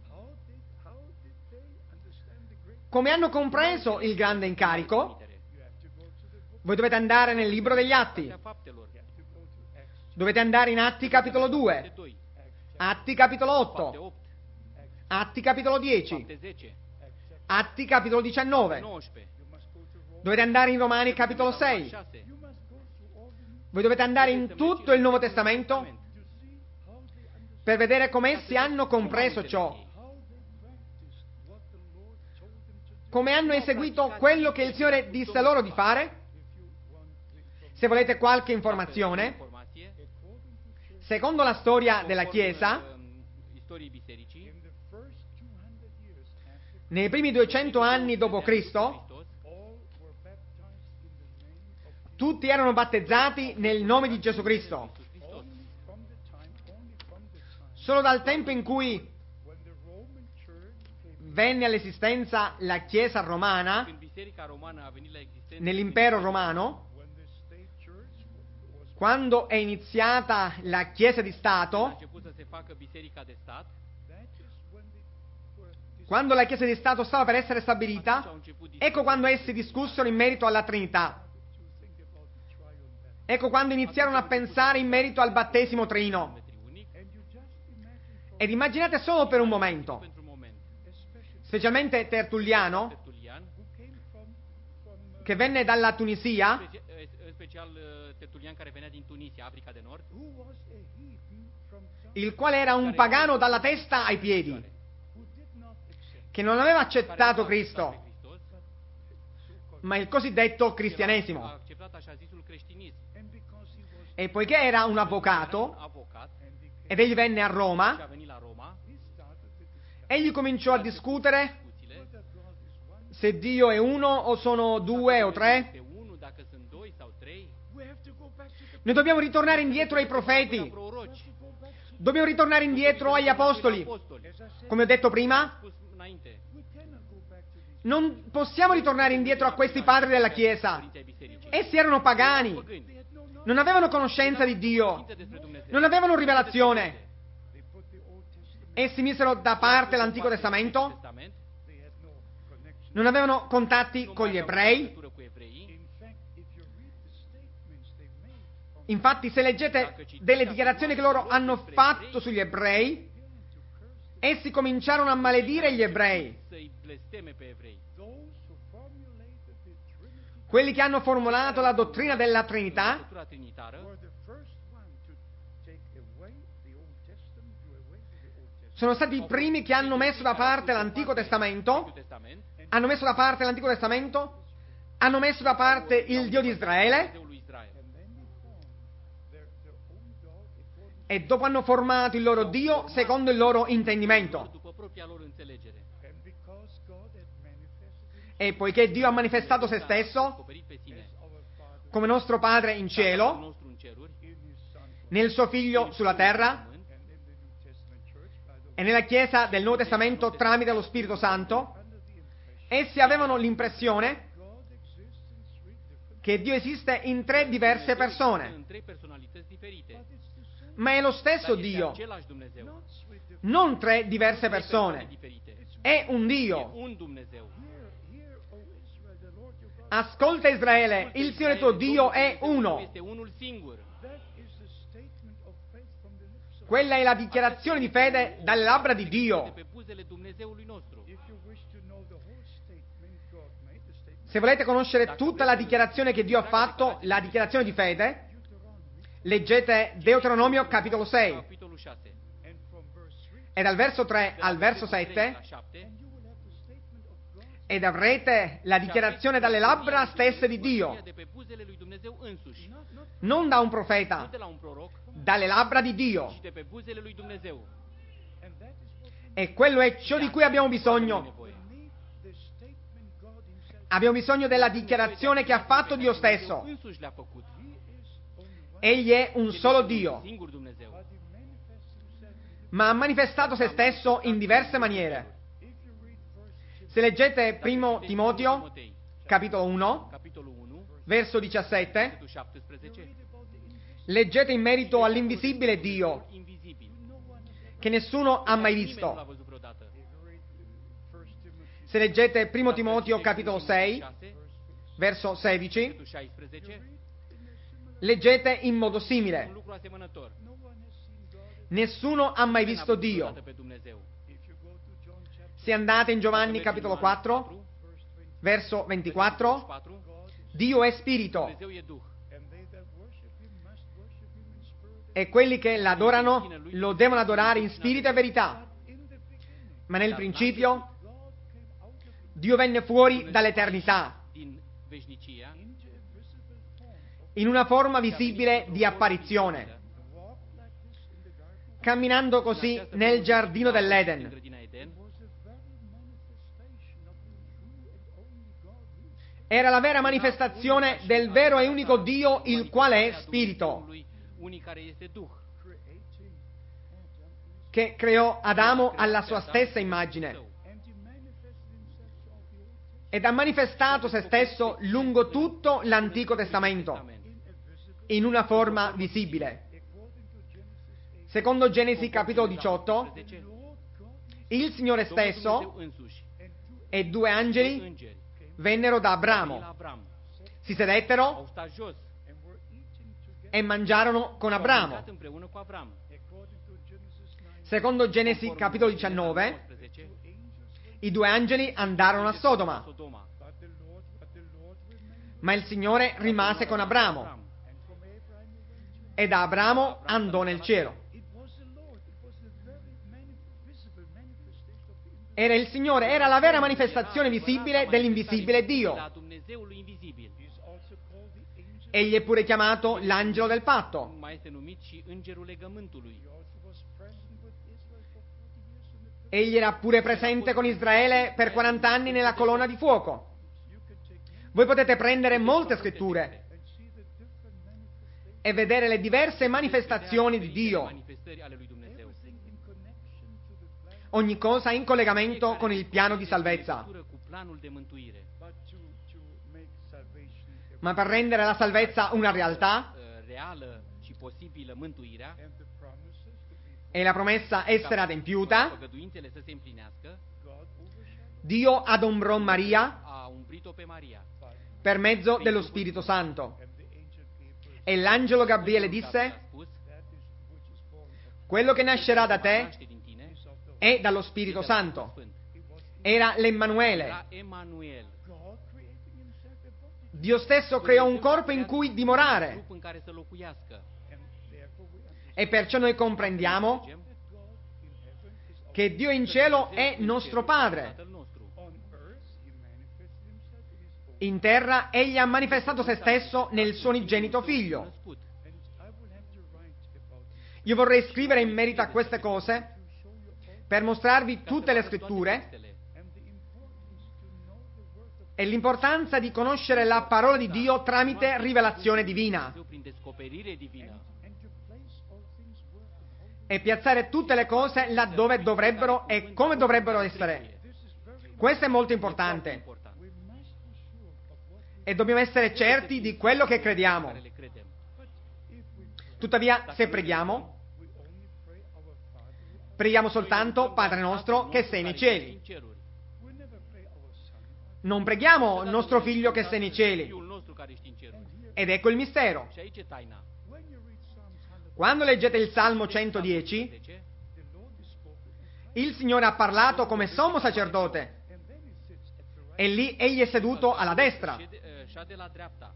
Come hanno compreso il grande incarico? Voi dovete andare nel libro degli Atti. Dovete andare in Atti capitolo 2, Atti capitolo 8, Atti capitolo 10, Atti capitolo 19. Dovete andare in Romani capitolo 6. Voi dovete andare in tutto il Nuovo Testamento per vedere come essi hanno compreso ciò, come hanno eseguito quello che il Signore disse loro di fare. Se volete qualche informazione, secondo la storia della Chiesa, nei primi 200 anni dopo Cristo, tutti erano battezzati nel nome di Gesù Cristo. Solo dal tempo in cui venne all'esistenza la Chiesa romana, nell'impero romano, quando è iniziata la Chiesa di Stato, quando la Chiesa di Stato stava per essere stabilita, ecco quando essi discussero in merito alla Trinità. Ecco quando iniziarono a pensare in merito al battesimo trino. Ed immaginate solo per un momento, specialmente Tertulliano, che venne dalla Tunisia, il quale era un pagano dalla testa ai piedi, che non aveva accettato Cristo, ma il cosiddetto cristianesimo. E poiché era un avvocato ed egli venne a Roma, egli cominciò a discutere se Dio è uno o sono due o tre. Noi dobbiamo ritornare indietro ai profeti, dobbiamo ritornare indietro agli apostoli. Come ho detto prima, non possiamo ritornare indietro a questi padri della Chiesa. Essi erano pagani, non avevano conoscenza di Dio, non avevano rivelazione. Essi misero da parte l'Antico Testamento, non avevano contatti con gli ebrei. Infatti, se leggete delle dichiarazioni che loro hanno fatto sugli ebrei, essi cominciarono a maledire gli ebrei. Quelli che hanno formulato la dottrina della Trinità sono stati i primi che hanno messo da parte l'Antico Testamento, hanno messo da parte l'Antico Testamento, hanno messo da parte il Dio di Israele, e dopo hanno formato il loro Dio secondo il loro intendimento. E poiché Dio ha manifestato se stesso come nostro Padre in cielo, nel suo Figlio sulla terra e nella Chiesa del Nuovo Testamento tramite lo Spirito Santo, essi avevano l'impressione che Dio esiste in tre diverse persone, ma è lo stesso Dio, non tre diverse persone, è un Dio. Ascolta Israele, il Signore tuo Dio è uno. Quella è la dichiarazione di fede dalle labbra di Dio. Se volete conoscere tutta la dichiarazione che Dio ha fatto, la dichiarazione di fede, leggete Deuteronomio capitolo 6 e dal verso 3 al verso 7 ed avrete la dichiarazione dalle labbra stesse di Dio, non da un profeta, dalle labbra di Dio. E quello è ciò di cui abbiamo bisogno. Abbiamo bisogno della dichiarazione che ha fatto Dio stesso. Egli è un solo Dio, ma ha manifestato se stesso in diverse maniere. Se leggete 1 Timoteo, capitolo 1, verso 17, leggete in merito all'invisibile Dio, che nessuno ha mai visto. Se leggete 1 Timoteo, capitolo 6, verso 16, leggete in modo simile. Nessuno ha mai visto Dio. Se andate in Giovanni capitolo 4, verso 24, Dio è spirito e quelli che l'adorano lo devono adorare in spirito e verità. Ma nel principio Dio venne fuori dall'eternità in una forma visibile di apparizione, camminando così nel giardino dell'Eden. Era la vera manifestazione del vero e unico Dio, il quale è Spirito, che creò Adamo alla sua stessa immagine ed ha manifestato se stesso lungo tutto l'Antico Testamento in una forma visibile. Secondo Genesi capitolo 18, il Signore stesso e due angeli vennero da Abramo, si sedettero e mangiarono con Abramo. Secondo Genesi capitolo 19, i due angeli andarono a Sodoma, ma il Signore rimase con Abramo e da Abramo andò nel cielo. Era il Signore, era la vera manifestazione visibile dell'invisibile Dio. Egli è pure chiamato l'angelo del patto. Egli era pure presente con Israele per 40 anni nella colonna di fuoco. Voi potete prendere molte scritture e vedere le diverse manifestazioni di Dio. Ogni cosa in collegamento con il piano di salvezza. Ma per rendere la salvezza una realtà e la promessa essere adempiuta, Dio adombrò Maria per mezzo dello Spirito Santo. E l'angelo Gabriele disse: quello che nascerà da te è dallo Spirito Santo. Era l'Emmanuele. Dio stesso creò un corpo in cui dimorare. E perciò noi comprendiamo che Dio in cielo è nostro Padre. In terra Egli ha manifestato se stesso nel suo unigenito Figlio. Io vorrei scrivere in merito a queste cose per mostrarvi tutte le scritture è l'importanza di conoscere la parola di Dio tramite rivelazione divina prin descoperire divină e piazzare tutte le cose laddove dovrebbero e come dovrebbero essere. Questo è molto importante e dobbiamo essere certi di quello che crediamo. care le credem. Tuttavia, se preghiamo soltanto Padre nostro che sei nei cieli. În ceruri. Non preghiamo il nostro figlio che sei nei cieli. Fiul nostru care ești în ceruri. Ed ecco il mistero. Și aici e taina. Quando leggete il Salmo 110, 10, il Signore ha parlato come sommo sacerdote e lì egli è seduto alla destra. șade la dreapta.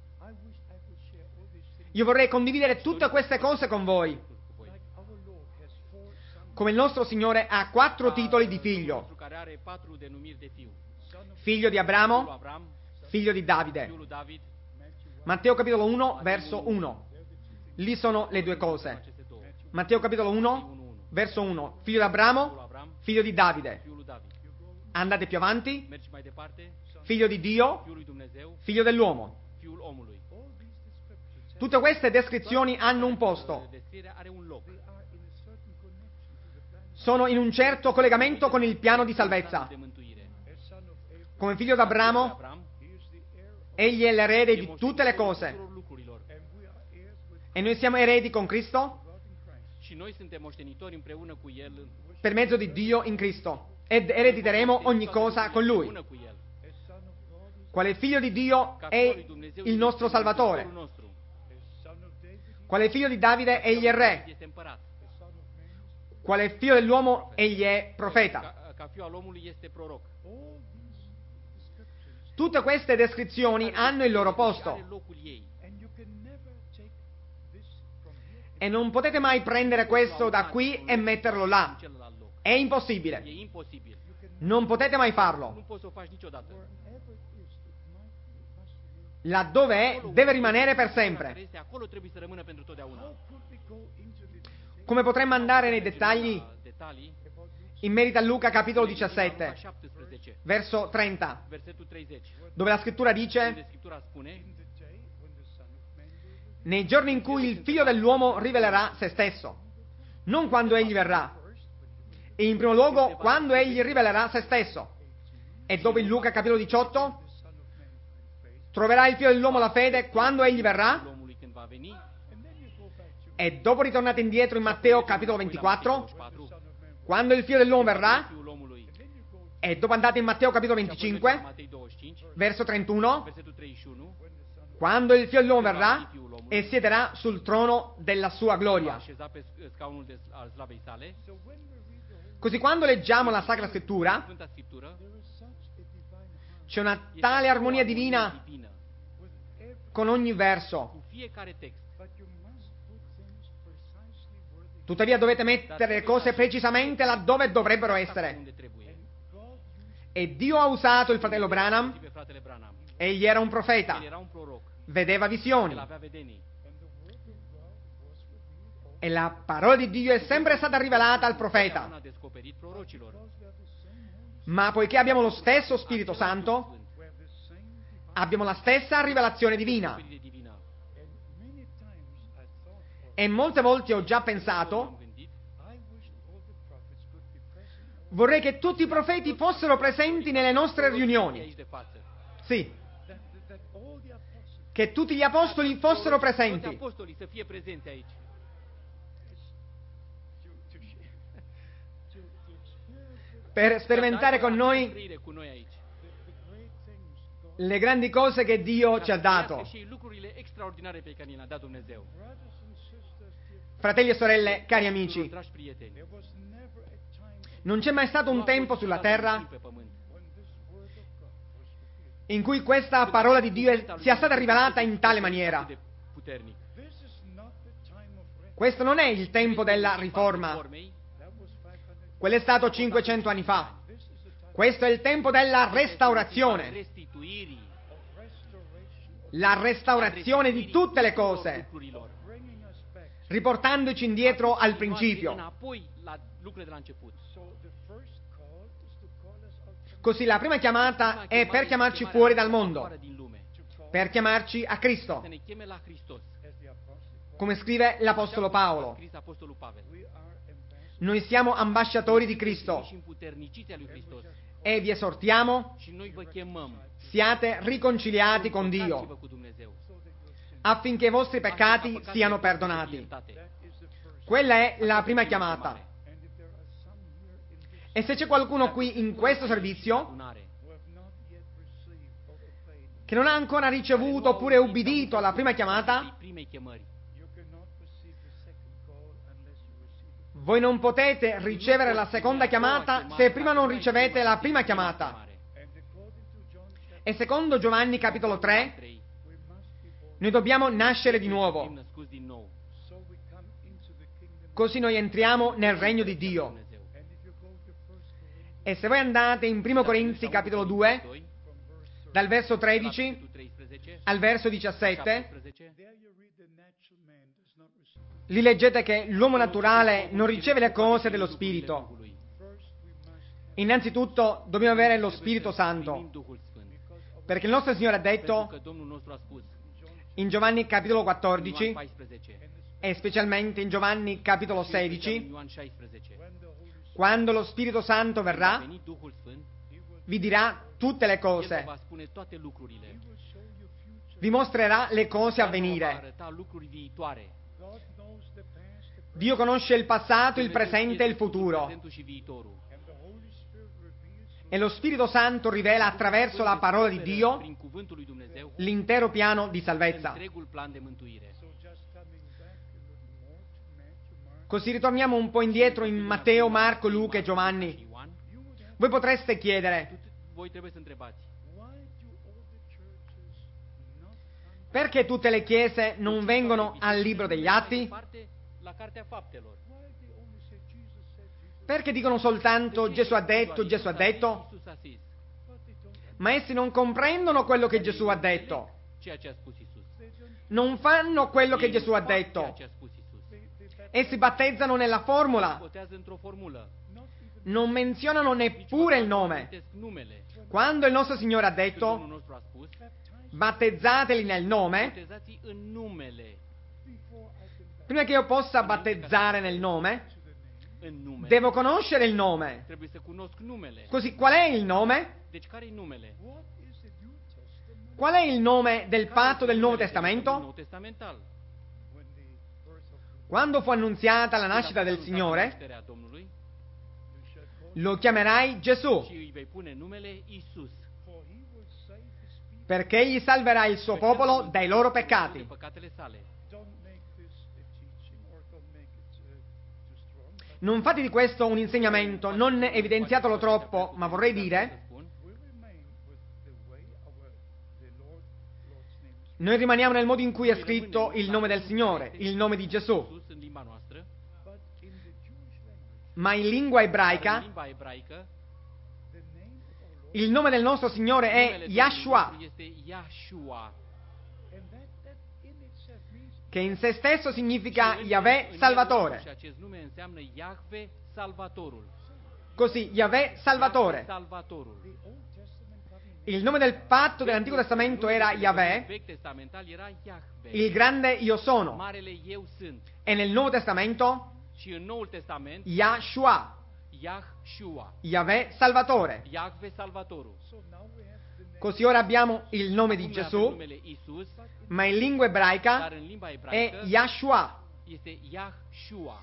Io vorrei condividere tutte queste cose con voi. Cu voi. Come il nostro Signore ha 4 titoli di figlio. Nostru care are 4 denumiri de fiu. Figlio di Fiul Abramo, Avram, figlio di Davide. fiul lui David, Matteo capitolo 1, verso 1. Lì sono le due cose. aceste două. Matteo capitolo 1, verso 1. Figlio di Abramo, figlio di Davide. Fiul lui David. Andate più avanti. Mergi mai departe. Figlio di Dio, Fiul lui Dumnezeu, figlio dell'uomo. fiul omului. Tutte queste descrizioni hanno un posto. Descrierea are un loc. Sono in un certo collegamento con il piano di salvezza. De mântuire. Come figlio di Abramo, Avram, egli è l'erede di tutte le cose. tuturor lucrurilor. E noi siamo eredi con Cristo Și noi suntem moștenitori împreună cu El per mezzo di Dio in Cristo. Ed erediteremo ogni cosa con Lui. împreună cu El. Quale figlio di Dio Ca è fiul lui Dumnezeu il nostro este Salvatore. Mântuitorul nostru. Quale figlio di Davide egli è re. Este împărat. Quale figlio dell'uomo egli è profeta. Ca fiul al omului este proroc. Tutte queste descrizioni hanno il loro Are posto locul ei. e non potete mai prendere questo da qui e metterlo là. În celălalt loc. È impossibile. E imposibil. Non potete mai Nu farlo. poți să o faci niciodată. Laddove è, deve rimanere per Care sempre. este acolo trebuie să rămână pentru totdeauna. Come potremmo andare nei dettagli Detalii. in merito a Luca capitolo Luca 17, 17, verso 30, versetul 30. dove la scrittura dice: Unde Scriptura spune: nei giorni in cui il figlio dell'uomo rivelerà se stesso, non quando egli verrà, e in primo luogo quando egli rivelerà se stesso. E dopo in Luca capitolo 18 troverà il figlio dell'uomo la fede quando egli verrà. Omului când va veni. E dopo ritornate indietro in Matteo capitolo 24, quando il figlio dell'uomo verrà. Fiul omului. E dopo andate in Matteo capitolo 25, Matei 25, verso 31, versetul 31. quando il figlio dell'uomo verrà e siederà sul trono della sua Va gloria. așeza pe scaunul al slavei sale. Così quando leggiamo la Sacra Scrittura Sfânta Scriptură c'è una tale armonia divina divină con ogni verso. cu fiecare text. Tuttavia dovete mettere le cose precisamente laddove dovrebbero essere. Unde trebuie. E Dio ha usato il fratello Și Branham, pe fratele Branham. egli era un El profeta, era un proroc. vedeva El visioni avea vedenii. e la parola di Dio è sempre stata rivelata al profeta. A descoperit prorocilor. Ma poiché abbiamo lo stesso Spirito Santo, abbiamo la stessa rivelazione divina. Descoperire divină. E molte volte ho già Am pensato, gândit, vorrei che tutti i profeti fossero presenti nelle nostre riunioni. aici de față. Sì, che tutti gli apostoli fossero Toți presenti. apostolii să fie prezenți aici. Per sperimentare con noi Trăire cu noi aici. le grandi cose che Dio ci ha dato. Și lucrurile extraordinare pe care ni le-a dat Dumnezeu. Fratelli e sorelle, cari amici, Dragi prieteni, non c'è mai stato un tempo sulla terra pe pământ in cui questa parola di Dio sia stata rivelata in tale maniera. de puternic. Questo non è il tempo della riforma, Formei, quello è stato 500 anni fa. Questo è il tempo della restaurazione, restituirii, la restaurazione di tutte le cose, lucrurilor. riportandoci indietro al principio. Înapoi la lucrurile de la început. Così la prima chiamata è per chiamarci fuori dal mondo, per chiamarci a Cristo, Să ne cheme la Hristos. come scrive l'Apostolo Paolo. Scris Apostolul Pavel. Noi siamo ambasciatori di Cristo Și împuterniciți a lui Hristos. e vi esortiamo, Și noi vă chemăm. siate riconciliati con Împăcați-vă Dio, cu Dumnezeu. affinché i vostri peccati siano perdonati. Quella è la prima chiamata. E se c'è qualcuno qui in questo servizio che non ha ancora ricevuto oppure ubbidito alla prima chiamata, Primei chemări. voi non potete ricevere la seconda chiamata se prima non ricevete la prima chiamata. E secondo Giovanni capitolo 3, noi dobbiamo nascere di nuovo, Născuți din nou. così noi entriamo nel regno di Dio. Dumnezeu. E se voi andate in 1 Corinzi capitolo 2, dal verso 13 13 al verso 17, 17, lì leggete che l'uomo naturale non riceve le cose dello Spirito. Innanzitutto dobbiamo avere lo Spirito Santo, primim Duhul Sfânt. perché il nostro Signore ha Pentru detto că Domnul nostru a spus in Giovanni capitolo în Ioan 14 14 e specialmente in Giovanni capitolo și 16, în Ioan 16. quando lo Spirito Santo A verrà, venit Duhul Sfânt, vi dirà tutte le El vă cose, va spune toate lucrurile. vi mostrerà le cose a El vă va venire. arăta lucruri viitoare. Dio conosce il passato, il Dumnezeu presente e il știe futuro. prezentul și viitorul. E lo Spirito Santo rivela attraverso la parola di Dio Prin cuvântul lui Dumnezeu, l'intero piano di salvezza. întregul plan de mântuire. Così ritorniamo un po' indietro in Matteo, Marco, Luca e Giovanni. Ioan, Voi potreste chiedere, voi trebuie să întrebați, perché tutte le chiese non vengono al libro degli Atti? parte la Cartea Faptelor. Perché dicono soltanto Gesù ha detto, Gesù ha detto? Iisus a zis. Ma essi non comprendono quello che Gesù ha detto. Ceea ce a spus Iisus. Non fanno quello che Ei nu Gesù ha fac ceea detto. ce a spus Iisus. Essi battezzano nella formula, Botează într-o formulă. non menzionano neppure il nome. Amintesc numele. Quando il nostro Signore ha Când Domnul detto, nostru a spus, battezzateli nel nome, botezați în numele. prima che io possa battezzare nel nome, În numele. devo conoscere il nome. Trebuie să cunosc numele. Così qual è il nome? Deci care e numele? Qual è il nome del patto del Nuovo Nou Testamento? testamental. Quando fu annunziata la nascita del Signore, Nașterea Domnului lo chiamerai Gesù, și îi vei pune numele Iisus. perché egli salverà il suo popolo dai loro De peccati. păcatele sale. Non fate di questo un insegnamento, non evidenziatelo troppo, ma vorrei dire, noi rimaniamo nel modo in cui è scritto il nome del Signore, il nome di Gesù, Iisus în limba noastră, ma in lingua în ebraica limba ebraică, il nome del nostro Signore è numele Yahshua, Domnului este Yahshua. che in se stesso significa Și în Yahweh el Salvatore. însuși acest nume înseamnă Iahve Salvatorul. Così, Yahweh Salvatore. Iahve Salvatorul. Il nome del patto dell'Antico Testamento era Yahweh, Vechi testamental era Iahve. il grande io sono, Marele eu sunt. e nel Nuovo Testamento Și în Noul Testament, Yahshua, Yahshua. Yahweh Salvatore. Iahve Salvatorul. Così ora abbiamo il nome di Acum avem Gesù, numele Isus, ma in lingua dar ebraica în limba è ebraică Yahshua. este Yahshua.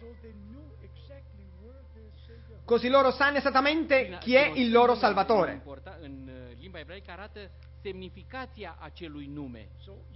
Così loro sanno esattamente chi è il loro Salvatore. În limba ebraică arată semnificația acelui nume.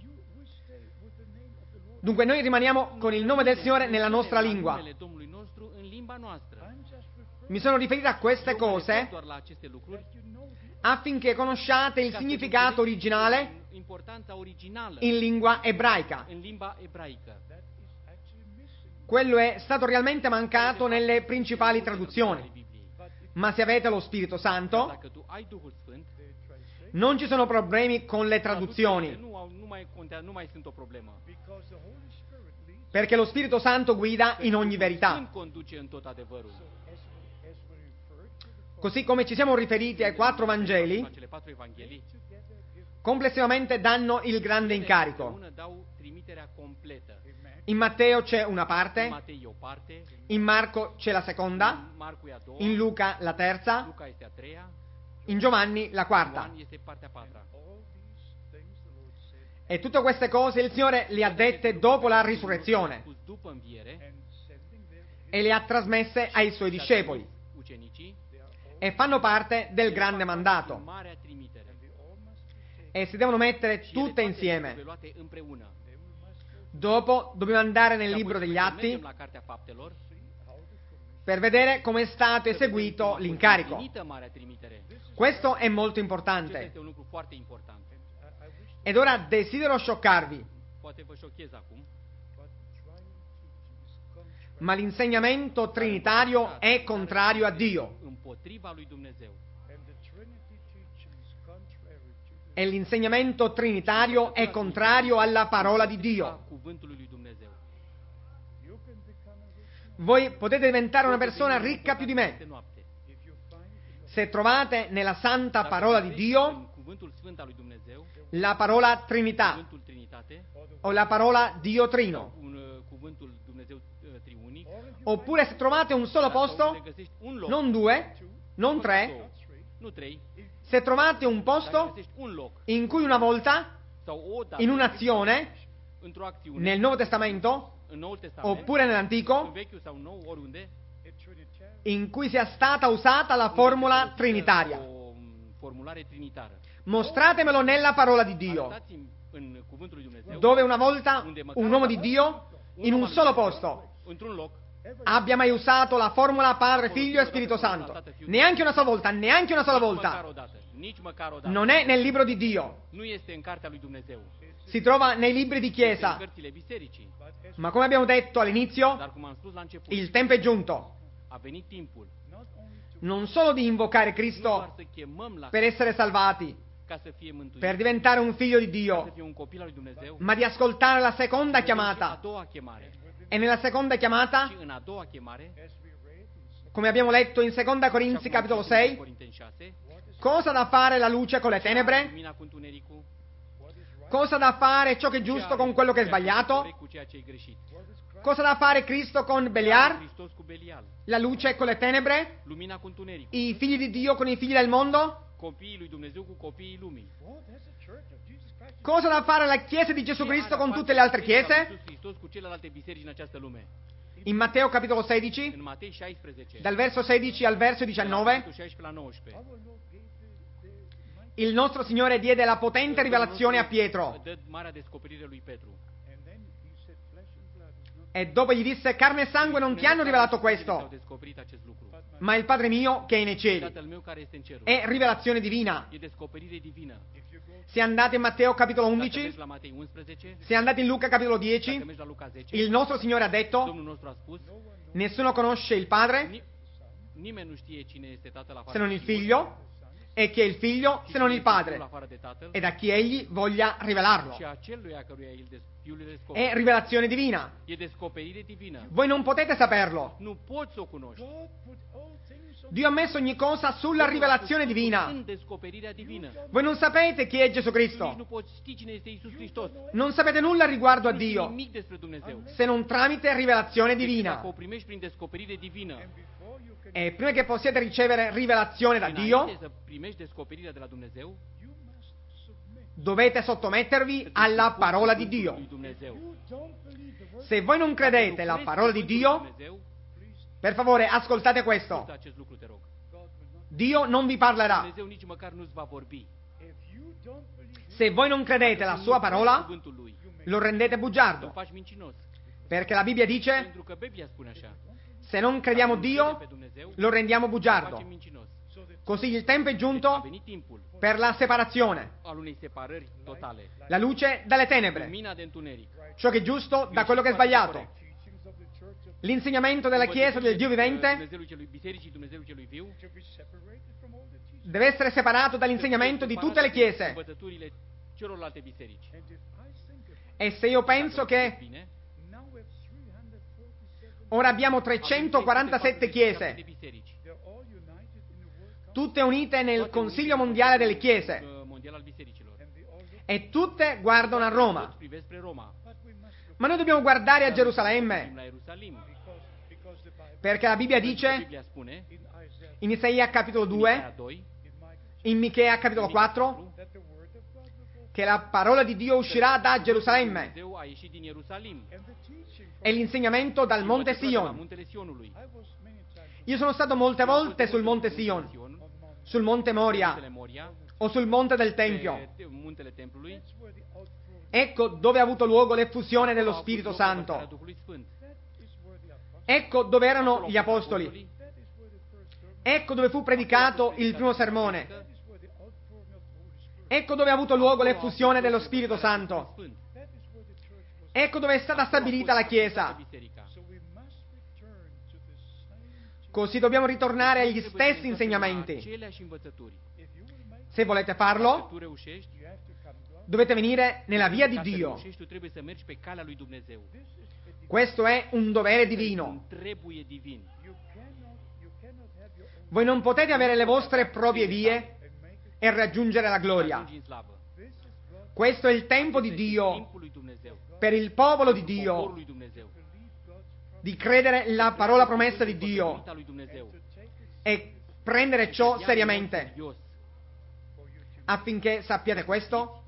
Dunque noi rimaniamo con il nome del Signore nella nostra lingua. Numele Domnului nostru în limba noastră. Mi sono riferito a queste Eu mă refer cose doar la aceste lucruri affinché conosciate il ca să significato înțelegeți originale importanța originală in lingua ebraica. în limba ebraică. Quello è stato realmente mancato nelle principali traduzioni. Ma se avete lo Spirito Santo, Dacă tu ai Duhul Sfânt, non ci sono problemi con le traduzioni, nu mai sunt o problemă. perché lo Spirito Santo guida in ogni verità. Sfânt conduce în tot adevărul. così come ci siamo riferiti ai 4 Vangeli, la cele 4 evanghelii, complessivamente danno il grande incarico. împreună dau trimiterea completă. In Matteo c'è una In parte, Matei e o parte, in Marco c'è la seconda, in Marcu e a doua, in Luca la terza, Luca este a treia, in Giovanni la quarta. Ioan este partea a patra. E tutte queste cose il Signore le ha dette dopo la Le-a risurrezione spus după înviere, e le ha trasmesse ai Suoi discepoli ucenicii, e fanno parte del grande mandato marea trimitere. e si devono mettere Și ele tutte toate insieme. trebuie luate împreună. Dopo dobbiamo andare nel Și apoi libro degli mergem Atti la Cartea Faptelor, per vedere come è stato eseguito l'incarico. împlinită marea trimitere. Questo è molto Acesta importante. este un lucru foarte important. Ed ora desidero scioccarvi, Poate vă șochez acum, ma l'insegnamento trinitario è contrario a Dio împotriva lui Dumnezeu. e l'insegnamento trinitario è contrario alla parola di Dio. Cuvântului lui Dumnezeu. Voi potete diventare una persona ricca più di me Peste noapte. se trovate nella santa parola di Dio În cuvântul sfânt al lui Dumnezeu, la parola Trinità cuvântul Trinitate, o la parola Dio Trino. cuvântul Dumnezeu triunic, Oppure se trovate un solo sau unde posto, găsești un loc, non 2, non nu 3, două, nu trei, se trovate un dar posto găsești un loc in cui una volta, sau o dată in un'azione, într-o acțiune, nel Nuovo Testamento, în Noul Testament, oppure în nell'Antico, Vechiul sau Nou, oriunde, in cui sia stata usata la formula trinitaria. o formulare trinitară. Mostratemelo nella parola di Dio, Arătați-mi în cuvântul lui Dumnezeu dove una volta un uomo di Dio, in un solo posto, într-un loc, abbia mai usato la formula Padre, Figlio e Spirito Santo. Neanche una sola volta, neanche una sola volta. nici măcar o dată. Non è nel libro di Dio, Nu este în cartea lui Dumnezeu. si trova nei libri di Este în chiesa. cărțile bisericii. Ma come abbiamo detto all'inizio, Dar cum am spus la început, il tempo è giunto a venit timpul non solo di invocare nu doar Cristo să chemăm la per essere salvati, ca să fie mântuit, per diventare un figlio di ca să Dio, fie un copil al lui Dumnezeu, ma di ascoltare la seconda a chiamata. doua chemare. E nella seconda chiamata, Și în a doua chemare, come abbiamo letto in 2 așa Corinzi cum am capitolo citit în 6, Corinteni 6, cosa da fare la luce con le tenebre? lumina cu întunericul, Cosa da fare ciò che è giusto con quello che è sbagliato? cu ceea ce e greșit. Cosa da fare Cristo con Beliar? Hristos cu Belial, La luce con le tenebre? lumina cu întunericul, I figli di Dio con i figli del mondo? copiii lui Dumnezeu cu copiii lumii. Cosa da fare la Chiesa di Gesù Cristo con tutte le altre chiese? Iisus Hristos cu celelalte biserici în această lume. In Matteo capitolo 16, În Matei 16, dal verso 16 al verso de la 19, versetul 16 la 19. il nostro Signore diede la potente rivelazione a Pietro Dă marea descoperire lui Petru. e dopo gli disse: carne e sangue non ti hanno rivelato Au questo, descoperit acest lucru. ma il Padre mio che è nei cieli. Tatăl meu care este în cerul. È rivelazione divina. E descoperire divină. Se andate in Matteo capitolo Dacă 11, mergi la Matei 11, se andate in Luca capitolo dacă 10, mergi la Luca 10, il nostro Signore ha detto: Domnul nostru a spus, nessuno conosce il Padre nimeni nu știe cine este Tatăl afară se non de il Fiul, Figlio, e chi è il Figlio și se non cine il este Fiul Padre, afară de Tatăl, ed a chi egli voglia rivelarlo. și aceluia căruia Fiul le È descoperă. rivelazione divina. E descoperire divină. Voi non potete saperlo. Nu poți să o cunoști. Dio ha messo ogni cosa sulla rivelazione divina. În descoperirea divină. Voi non sapete chi è Gesù Nici Cristo. nu poți ști cine este Iisus Hristos. Non sapete nulla riguardo a Nu știi Dio nimic despre Dumnezeu. se non tramite rivelazione Decât divina. dacă o primești prin descoperire divină. E prima che possiate ricevere rivelazione da Înainte Dio, să primești descoperirea de la Dumnezeu, dovete sottomettervi alla parola di Dio. lui Dumnezeu. Se voi non credete la parola di Dio, Dumnezeu, per favore ascoltate questo. ascultă acest lucru, te rog. Dio non vi parlerà. Dumnezeu nici măcar nu-ți va vorbi. Se voi non credete la sua parola, Cuvântul lui. lo rendete Îl bugiardo. faci mincinos. Perché la Bibbia dice: Pentru că Biblia spune așa. se non crediamo Dacă nu Dio, credem pe Dumnezeu, lo rendiamo îl facem bugiardo. mincinos. Così il tempo è A giunto venit timpul per la separazione, al unei separări totale. la luce dalle tenebre, Lumina de întuneric. ciò che è giusto da quello che è sbagliato, l'insegnamento della Chiesa del Dio vivente Dumnezeului celui bisericii, Dumnezeului celui viu, deve essere separato dall'insegnamento di tutte le chiese. învățăturile celorlalte biserici. E se io penso che Bine, ora abbiamo 347 chiese, biserici. tutte unite nel Consiglio Mondiale delle Chiese, mondial al bisericilor. e tutte guardano a Roma. Toți privesc spre Roma. Ma noi dobbiamo guardare a Gerusalemme, La Ierusalim. perché la Bibbia dice Biblia spune in Isaia capitolo în Isaia 2, 2, in Michea capitolo 4, che la parola di Dio uscirà da Gerusalemme Dumnezeu a ieșit din Ierusalim. e l'insegnamento dal monte La Sion. muntele Sionului. Io sono stato molte volte sul monte Sion, sul monte Moria Muntele Moria, o sul monte del Tempio. muntele templului. Ecco dove ha avuto luogo l'effusione dello Acolo a avut Spirito loc vărsarea Santo. Duhului Sfânt. Ecco dove erano Acolo gli au fost apostoli. Ecco dove fu predicato il primo sermone. Ecco dove ha avuto luogo l'effusione dello Spirito Santo. Sfânt. Ecco dove è stata stabilita la Chiesa. Biserica. Così dobbiamo ritornare agli stessi insegnamenti. Aceleași învățături. Se volete Dacă farlo, tu reușești, dovete venire nella via di ca să Dio. reușești, tu trebuie să mergi pe calea lui Dumnezeu. Questo è un dovere Un divino. trebuie divin. Voi non potete avere le vostre proprie vie e raggiungere la gloria. Ajungi în slavă. Questo è il tempo di Dio Timpul lui Dumnezeu. per il popolo di Poporul Dio lui Dumnezeu. di credere la parola promessa di Dio Cuvântul lui Dumnezeu. e prendere ciò Ia-l seriamente. serios. Affinché sappiate questo,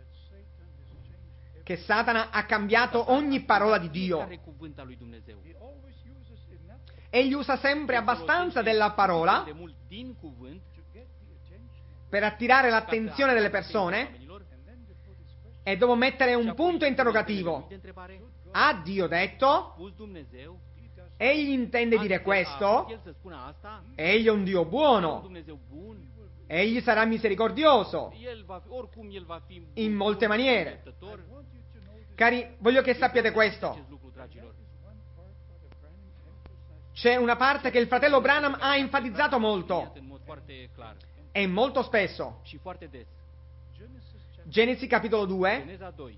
che Satana ha cambiato ogni parola di Dio. Fiecare cuvânt al lui Dumnezeu. Egli usa sempre abbastanza della parola De mult din cuvânt per attirare l'attenzione delle persone e dopo mettere un punto interrogativo. de întrebare. Ha Dio detto? Pus Dumnezeu. Egli intende dire El questo? să spună asta. Egli è un Dio buono. Dumnezeu bun. Egli sarà misericordioso Oricum el va fi in molte maniere. iertător. Cari, voglio che sappiate questo. Acest lucru, dragilor. C'è una parte che il fratello Branham ha enfatizzato molto În mod foarte clar e molto spesso. și foarte des. Genesi capitolo 2, Geneza 2.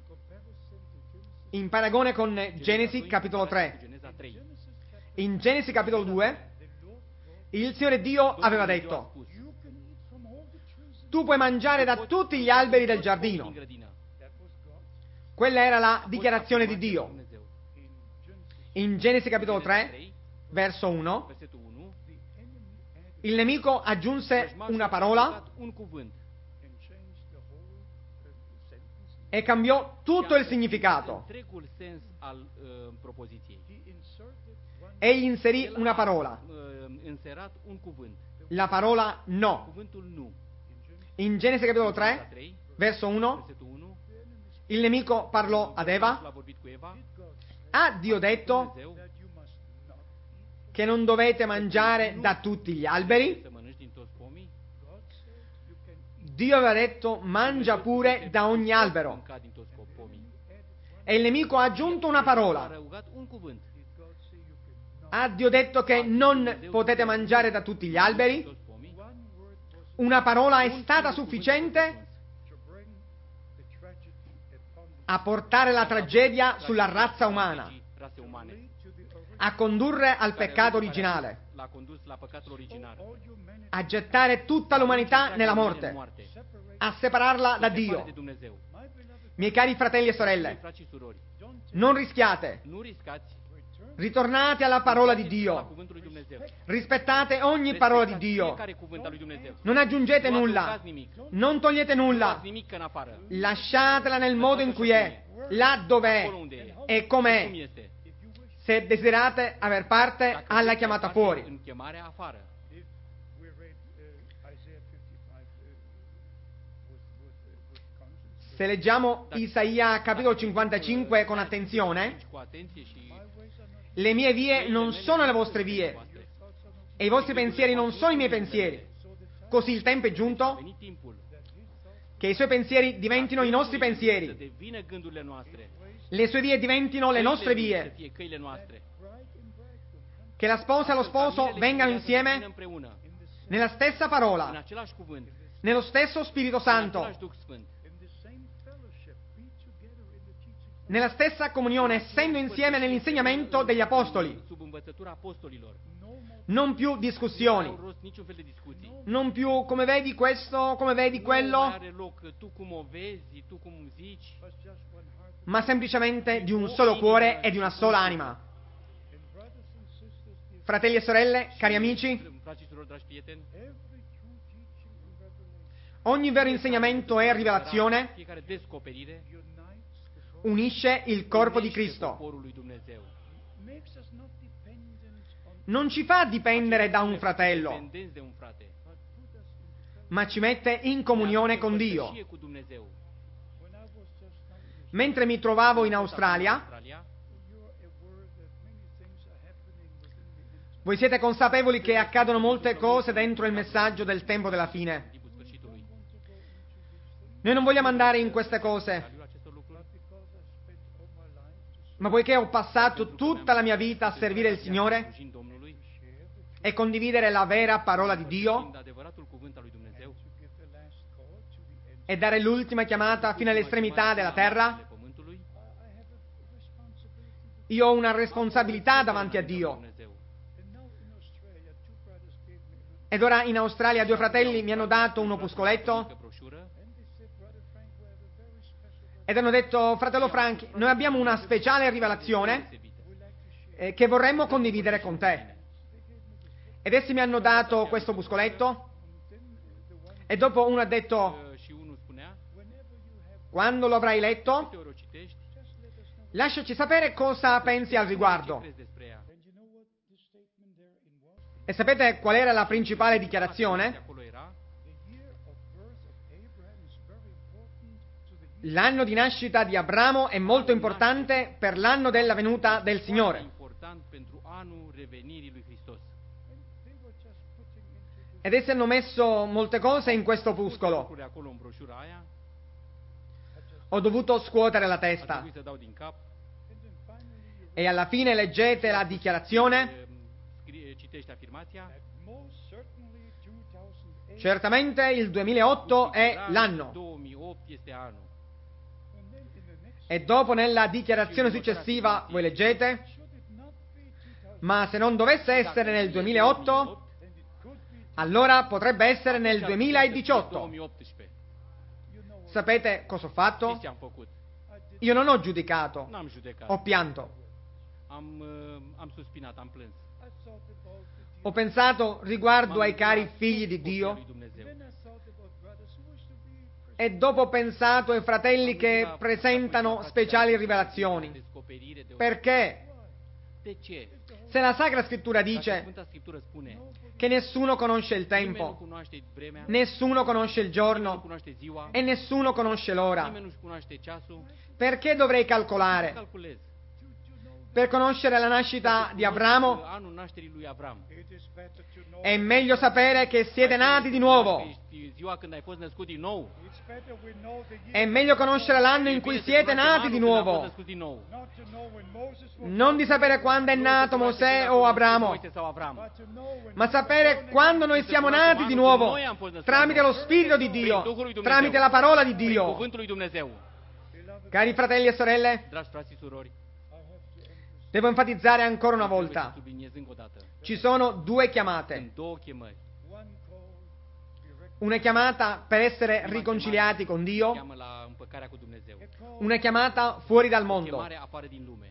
in paragone con Genesi capitolo 3. Geneza 3. In Genesi capitolo 2, il Signore Dio aveva Dumnezeu a detto: spus, tu puoi mangiare da tutti gli alberi del din giardino. grădină. Quella era la A fost dichiarazione di afirmația Dio. lui Dumnezeu. In Genesi capitolo Geneza 3, verso 1, versetul 1. il nemico aggiunse una parola Un cuvânt. e cambiò tutto il significato. Întregul sens al propoziției. Egli inserì El una a, parola, înserat un cuvânt. la parola no. Cuvântul nu. In Genesi capitolo Geneza 3, 3, verso 1, versetul 1. il nemico parlò ad Eva. L-a vorbit cu Eva. Ha Dio detto Dumnezeu che non dovete mangiare da tutti gli alberi? să mănânci din toți pomii. Dio aveva detto mangia pure da ogni albero. Mânca din toți pomii. E il nemico ha aggiunto una A parola. răugat un cuvânt. Ha Dio detto che non potete mangiare da tutti gli alberi? Toți pomii. Una parola è stata sufficiente a portare la tragedia sulla razza umana, Rase umane. a condurre al peccato originale, L-a condus la păcatul original. a gettare tutta l'umanità nella morte, a separarla da Separe Dio. de Dumnezeu. Miei cari fratelli e sorelle, Frați și surori, non rischiate, nu riscați ritornate alla parola di la Dio, cuvântul lui Dumnezeu. rispettate ogni parola di Respectați Dio, fiecare cuvânt al lui Dumnezeu. non aggiungete Nu nulla, adăugați nimic. non togliete Nu nulla, luați nimic în afară. lasciatela nel modo in cui è, là dov'è Acolo unde e. e Cum com'è, este. se desiderate aver parte Dacă alla vreți chiamata parte fuori. în chemarea afară. Se leggiamo Isaia capitolo 55 con attenzione, Cu atenție și le mie vie non sono le vostre vie e i vostri pensieri non sono i miei pensieri. Così il tempo è a giunto venit timpul che i suoi pensieri diventino i nostri să pensieri, devină gândurile noastre. le sue vie diventino le nostre Căile lui să vie, fie căile noastre. che la sposa e lo sposo Familiile vengano să vină insieme împreună, nella stessa în parola, același cuvânt, nello stesso Spirito în Santo, același Duh Sfânt. nella stessa comunione, essendo insieme nell'insegnamento degli apostoli. Sub învățătura apostolilor. Non più discussioni. Nu au rost niciun fel de discuții. Non più come vedi questo, come vedi Nu quello, mai are loc tu cum o vezi, tu cum zici. ma semplicemente di un solo cuore e di una sola anima. Fratelli e sorelle, cari amici, Frați și surori, dragi prieteni, ogni vero insegnamento e rivelazione fiecare descoperire unisce il corpo di unește Cristo. poporul lui Dumnezeu. Non ci fa dipendere da un Ne fratello, dependenți de un frate. ma ci mette in comunione con Dio. Împărtășie cu Dumnezeu. Mentre mi trovavo in În Australia, Australia, voi siete consapevoli che accadono molte cose dentro il messaggio del tempo della fine. timpul sfârșitului. Noi non vogliamo andare in queste cose, Aliul acestor lucruri, ma poiché ho passato tutta la mia vita a servire il Signore slujind Domnului, e condividere la vera parola di Dio fiind adevăratul cuvânt al lui Dumnezeu, e dare l'ultima chiamata fino all'estremità della terra, ale pământului, io ho una responsabilità davanti a Dio. Dumnezeu. Ed ora in Australia due fratelli mi hanno dato un Mică opuscoletto broșură, ed hanno detto: fratello Frank, noi abbiamo una speciale rivelazione deosebită. che vorremmo condividere con te. Ed essi mi hanno dato questo opuscoletto e dopo uno ha detto: Și unul spunea, quando lo avrai letto, câte ori o citești, lasciaci sapere cosa pensi al ce riguardo. crezi despre ea. E sapete qual era la principale Ce dichiarazione? acolo era? L'anno di nascita di Abramo è molto importante per l'anno della venuta del Foarte Signore. important pentru anul revenirii lui Hristos. Ed essi hanno messo molte cose in questo opuscolo. Lucrurile acolo în broșura aia, Ho dovuto scuotere la a testa. trebuit să dau din cap. E alla fine leggete la dichiarazione. Citești afirmația. Certamente il 2008 è l'anno. 2008 este anul. E dopo nella dichiarazione successiva voi leggete: ma se non dovesse essere nel 2008, allora potrebbe essere nel 2018. 2018. Sapete cosa ho fatto? Știți ce am făcut? Io non ho giudicato, N-am judecat. ho pianto. Am suspinat, am plâns. Ho pensato riguardo ai cari figli di Copiii Dio lui Dumnezeu. e dopo ho pensato ai fratelli che presentano speciali rivelazioni. Descoperire de Perché? De ce? Se la Sacra Scrittura Dacă dice Sfânta Scriptură spune, che nessuno conosce il nimeni nu tempo, cunoaște vremea, nessuno conosce il nimeni nu giorno cunoaște ziua, e nessuno conosce l'ora, nimeni nu-și cunoaște ceasul, perché dovrei calcolare? calculez. Per conoscere la nascita di Abramo Anul nașterii lui Avram. è meglio sapere che siete nati di nuovo. Știi ziua când ai fost născut din nou. È meglio conoscere l'anno in cui siete nati di nuovo, non di sapere quando è nato Mosè o Abramo, ma sapere quando noi siamo nati di nuovo, tramite lo Spirito di Dio, tramite la parola di Dio. Cuvântul lui Dumnezeu. Cari fratelli e sorelle, Dragi frați și surori, devo enfatizzare ancora una trebuie să volta. subliniez încă o dată. Ci sono due chiamate. Sunt două chemări. Una chiamata per essere riconciliati con Dio, Cheamă la împăcarea cu Dumnezeu. una chiamata fuori dal mondo. Chemare afară din lume.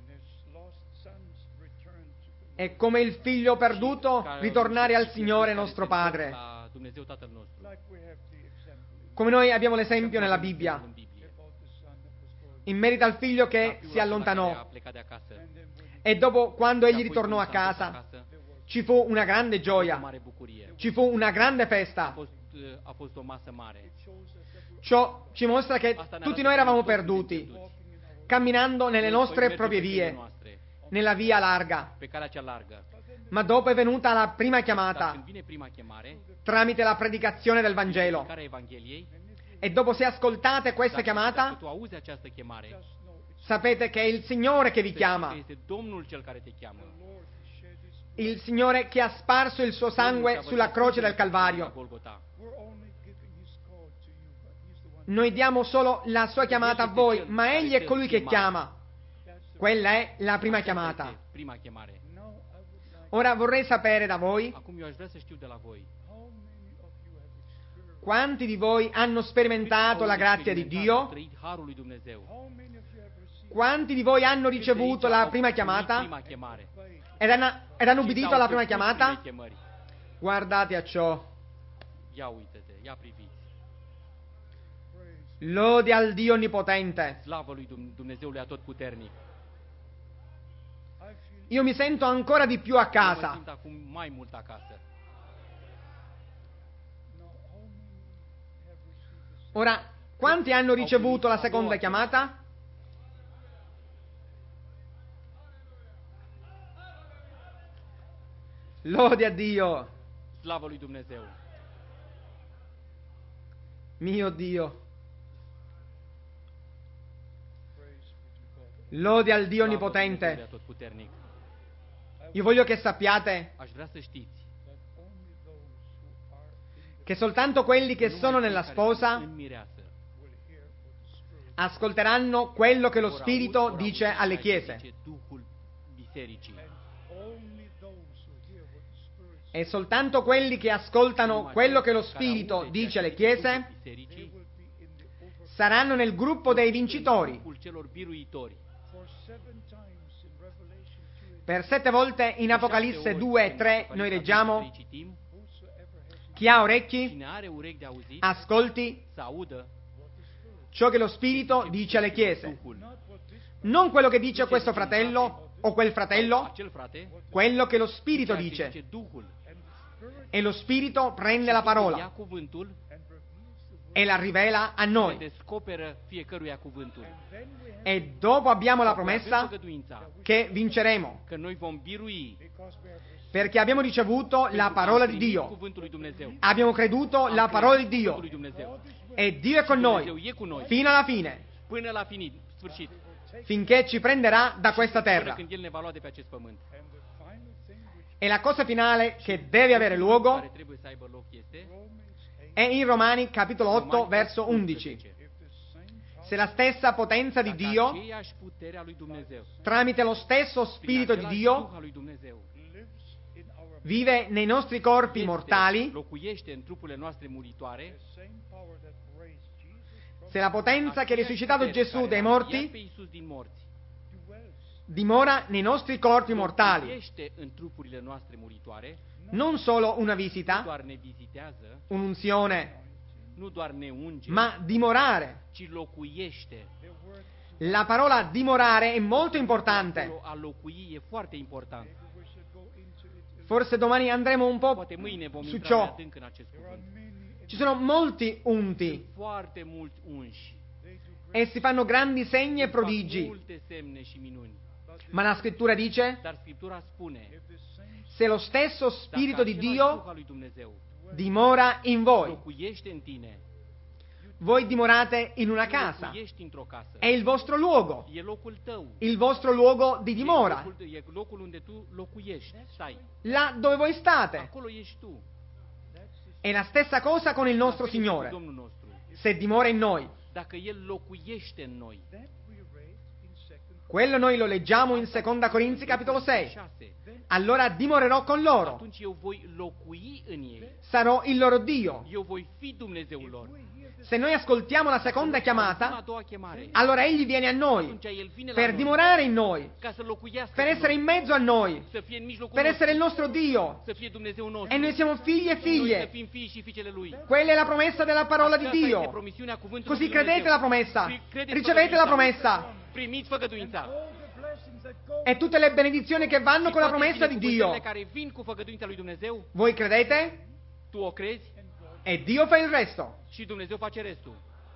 È come il figlio perduto ritornare al Signore nostro Padre. La Dumnezeu Tatăl nostru. Come noi abbiamo l'esempio nella Bibbia, În Biblie. in merito al figlio che si A allontanò plecat de acasă. e dopo, quando egli Apoi, ritornò a când s-a întors casa, acasă, ci fu una grande o gioia, mare bucurie. ci fu una grande A festa. fost o masă mare. Ciò ci mostra che Asta ne tutti arată noi că eravamo toți suntem perduti, pierduți. camminando nelle Noi nostre mergem proprie pe căile vie, noastre, nella via larga. pe calea cea largă. Ma dopo è venuta la prima Dar chiamata când vine prima chemare, tramite la predicazione del Vangelo. care Evangheliei, E dopo, se ascoltate questa dacă chiamata, tu auzi această chemare, sapete che è il Signore che vi să știi că chiama, este Domnul cel care te cheamă. il Signore che ha sparso il suo sangue sulla croce del Calvario. Golgota. Noi diamo solo la sua chiamata a voi, ma Egli è colui che chiama. Quella è la prima chiamata. Prima chemare. Ora vorrei sapere da voi Acum eu aș vrea să știu de la voi. quanti di voi hanno sperimentato la grazia di Dio, Trăit harul lui Dumnezeu. quanti di voi hanno ricevuto la prima chiamata Prima chemare. ed hanno ubbidito alla prima Prime chiamata. chemări. Guardate a ciò. Ia uite-te, ia priviți. Lode al Dio Onnipotente. Slavă lui Dumnezeului Atotputernic. Io mi sento ancora di più a Eu mă casa. simt acum mai mult acasă. Ora, quanti hanno ricevuto la seconda chiamata? Lode a Dio, Slavă lui Dumnezeu. mio Dio. Lode al Dio Slavă Dumnezeului Onnipotente. Atotputernic. Io voglio che sappiate Aș vrea să știți che soltanto quelli che numai sono cei nella care sposa sunt în mireasă ascolteranno quello che lo vor Spirito auzi dice ceea alle ce chiese. zice Duhul Bisericii. E soltanto quelli che ascoltano Numai quello cei che lo care Spirito aude ceea dice ce alle zice Duhul chiese Bisericii, saranno nel gruppo dei în vincitori. grupul celor biruitori. Per 7 volte in Apocalisse 2 e 3 noi leggiamo: Citim, chi ha orecchi cine are urechi de auzit, ascolti să audă ciò che lo Spirito dice alle chiese. Duhul. Non quello che dice questo fratello o quel fratello, Acel frate, quello che lo Spirito ceea ce dice. zice Duhul. E lo Spirito prende la Ia parola cuvântul, e la rivela a ne noi. descoperă fiecăruia cuvântul. E dopo abbiamo la Apoi avem promessa făgăduința che vinceremo, că noi vom birui perché abbiamo ricevuto la parola di Dio. cuvântul lui Dumnezeu. Abbiamo creduto Am la parola di crezut Dio cuvântul lui Dumnezeu. e Dio è con Dumnezeu noi e cu noi fino alla fine, până la sfârșit, finché ci prenderà da questa până terra. când El ne va lua de pe acest pământ. E la cosa finale che deve avere luogo Care trebuie să aibă loc este è in Romani capitolo 8 Romani verso 11. Se la stessa potenza di Dacă Dio, aceeași putere a lui Dumnezeu, tramite lo stesso prin Spirito di același Dio, Duh al lui Dumnezeu, vive nei nostri corpi este, mortali, locuiește în trupurile noastre muritoare, se la potenza che ha aceeași risuscitato putere Gesù care dai l-a înviat morti pe Iisus din morți, dimora nei nostri corpi mortali, locuiește în trupurile noastre muritoare, non solo una nu visita, doar ne vizitează, un'unzione, nu doar ne unge, ma dimorare. ci locuiește. La parola dimorare è molto importante. Acolo a locui e foarte important. Forse domani andremo un po' Poate mâine vom su intra mai ciò. adânc în acest cuvânt. Ci sono molti unti Sunt foarte mulți unși. e si fanno grandi segni e Fac prodigi, multe semne și minuni. ma la scrittura dice: Dar Scriptura spune, se lo stesso Spirito di același Dio Duh al lui Dumnezeu dimora in voi, locuiește în tine, voi dimorate in una casa, locuiești într-o casă. è il vostro luogo, E locul tău. il vostro luogo di dimora, E locul unde tu locuiești, stai. là dove voi state. Acolo ești tu. È la stessa cosa con il nostro La fel este cu Signore, Domnul nostru. se dimora in noi. Dacă El locuiește în noi. Quello noi lo leggiamo in 2 Corinzi capitolo 6. 6. Allora dimorerò con loro, Atunci eu voi locui în ei. sarò il loro Dio. Eu voi fi Dumnezeul lor. Se noi ascoltiamo la seconda A chiamata, doua chemare, allora Egli viene a noi atunci El vine la per noi dimorare in noi, ca să locuiască per cu essere noi, in mezzo a noi, să fie în mijlocul per essere il nostru, nostro Dio. să fie Dumnezeu nostru. E noi siamo figli e Noi să figlie. fim fii și fiicele Lui. Quella è la promessa della parola di Aceasta este Dio. promisiunea cuvântului Così lui credete Dumnezeu. la promessa, Credeți ricevete la făgăduința. promessa Primiți făgăduința. e tutte le benedizioni che vanno Și con la toate promessa di Dio. binecuvântările care vin cu făgăduința lui Dumnezeu, Voi credete tu o crezi e Dio fa il resto. și Dumnezeu face restul.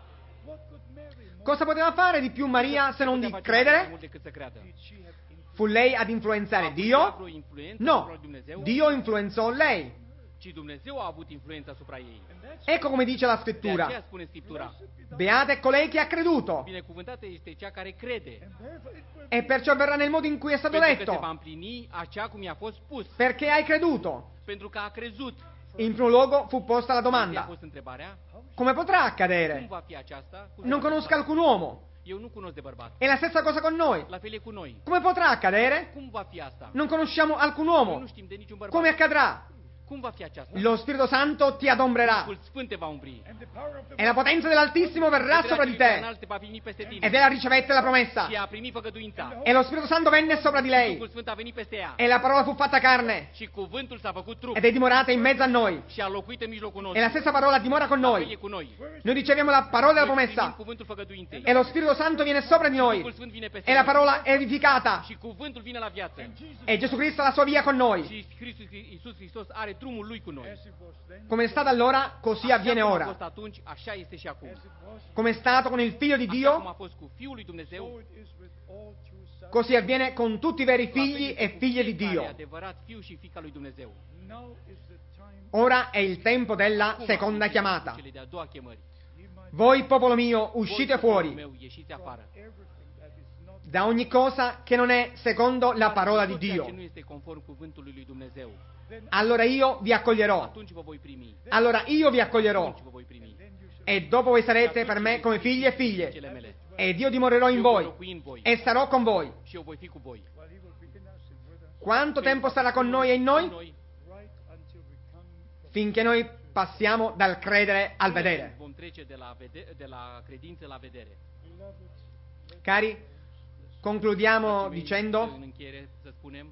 Cosa poteva fare di più Maria se non Putea di face mai credere? mult decât să creadă. Fu lei ad influenzare A avut ea Dio? vreo influență No, asupra lui Dumnezeu, Dio influenzò lei. ci Dumnezeu a avut influență asupra ei. Ecco come dice la De aceea scrittura. spune Scriptura. Beata è colei che ha creduto, Binecuvântată este cea care crede, e perciò verrà nel modo in cui è stato pentru că se va detto. împlini așa cum i-a fost spus, Perché hai creduto? pentru că a crezut. In primo luogo fu posta la A domanda: fost întrebarea, come potrà cum accadere? va fi aceasta? Cum se Non va conosco întâmpla? alcun uomo. Eu nu cunosc de bărbat. È la stessa cosa con noi. La fel e cu noi. Come potrà accadere? Cum va fi asta? Non conosciamo alcun Noi uomo. nu știm de niciun bărbat. Come accadrà? Cum va fi aceasta? Lo Spirito Santo ti adombrerà Duhul Sfânt te va umbri. e la potenza dell'Altissimo verrà sopra di te. Înalt va veni peste tine. Ed ella ricevette la promessa. Și a primit făgăduința. E lo Spirito Santo venne sopra di lei. Duhul Sfânt a venit peste ea. E la parola fu fatta carne Și cuvântul s-a făcut trup. ed è dimorata in mezzo a noi. Și a locuit în mijlocul E nostru. la stessa parola dimora con La fel e noi. cu noi. Noi riceviamo la parola della Noi primim promessa cuvântul făgăduinței. e lo Spirito Santo viene sopra di Duhul noi Sfânt vine peste e la noi. parola è edificata Și cuvântul vine la viață. e Gesù Cristo ha la sua via con noi. Și Iisus Hristos are drumul lui cu noi. Come è stato allora, così avviene Așa cum a ora. fost atunci, așa este și acum. Come è stato con il Figlio di Așa cum Dio, a fost cu Fiul lui Dumnezeu, così avviene con tutti i veri la fel figli este e cu figlie di fiecare Dio. adevărat Fiu și Fiica lui Dumnezeu. Ora è il tempo della Acum seconda este chiamata. cele de-a doua chemări. Voi, popolo mio, Voi, uscite poporul fuori meu, ieșiți afară. da ogni cosa che non è secondo la parola di Tot ceea ce Dio. nu este conform cuvântului lui Dumnezeu. Allora io vi accoglierò. Atunci vă voi primi. Allora io vi accoglierò. Atunci vă voi primi. E dopo voi sarete per me come figli e figlie. Ed io dimorerò in voi e sarò con voi. Și eu voi fi cu voi. Quanto tempo starà con noi e in noi? Finché noi passiamo dal credere al vedere. Vom trece de la credință la vedere. Cari, concludiamo În dicendo: încheiere să spunem,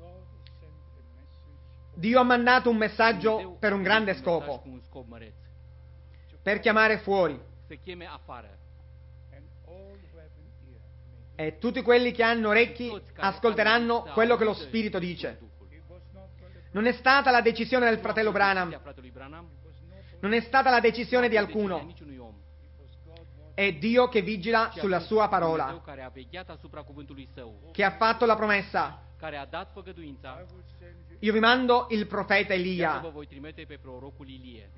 Dio ha mandato un messaggio Dumnezeu per un a grande trimis un mesaj scopo, cu un scop măreț. per chiamare fuori. Să cheme afară. E tutti quelli che hanno orecchi Toți care ascolteranno au quello che lo auzit Spirito Duhul. dice. Non è stata la decisione del fratello Branham, Fratelui Branham, non è stata la decisione di nu a fost decizia alcuno, niciunui om. è Dio che vigila Ci a sulla fost sua Dumnezeu parola, care a vegheat asupra cuvântului său, che ha fatto la promessa. care a dat făgăduința. Io vi mando il profeta Iată vă Elia, voi trimite pe prorocul Ilie,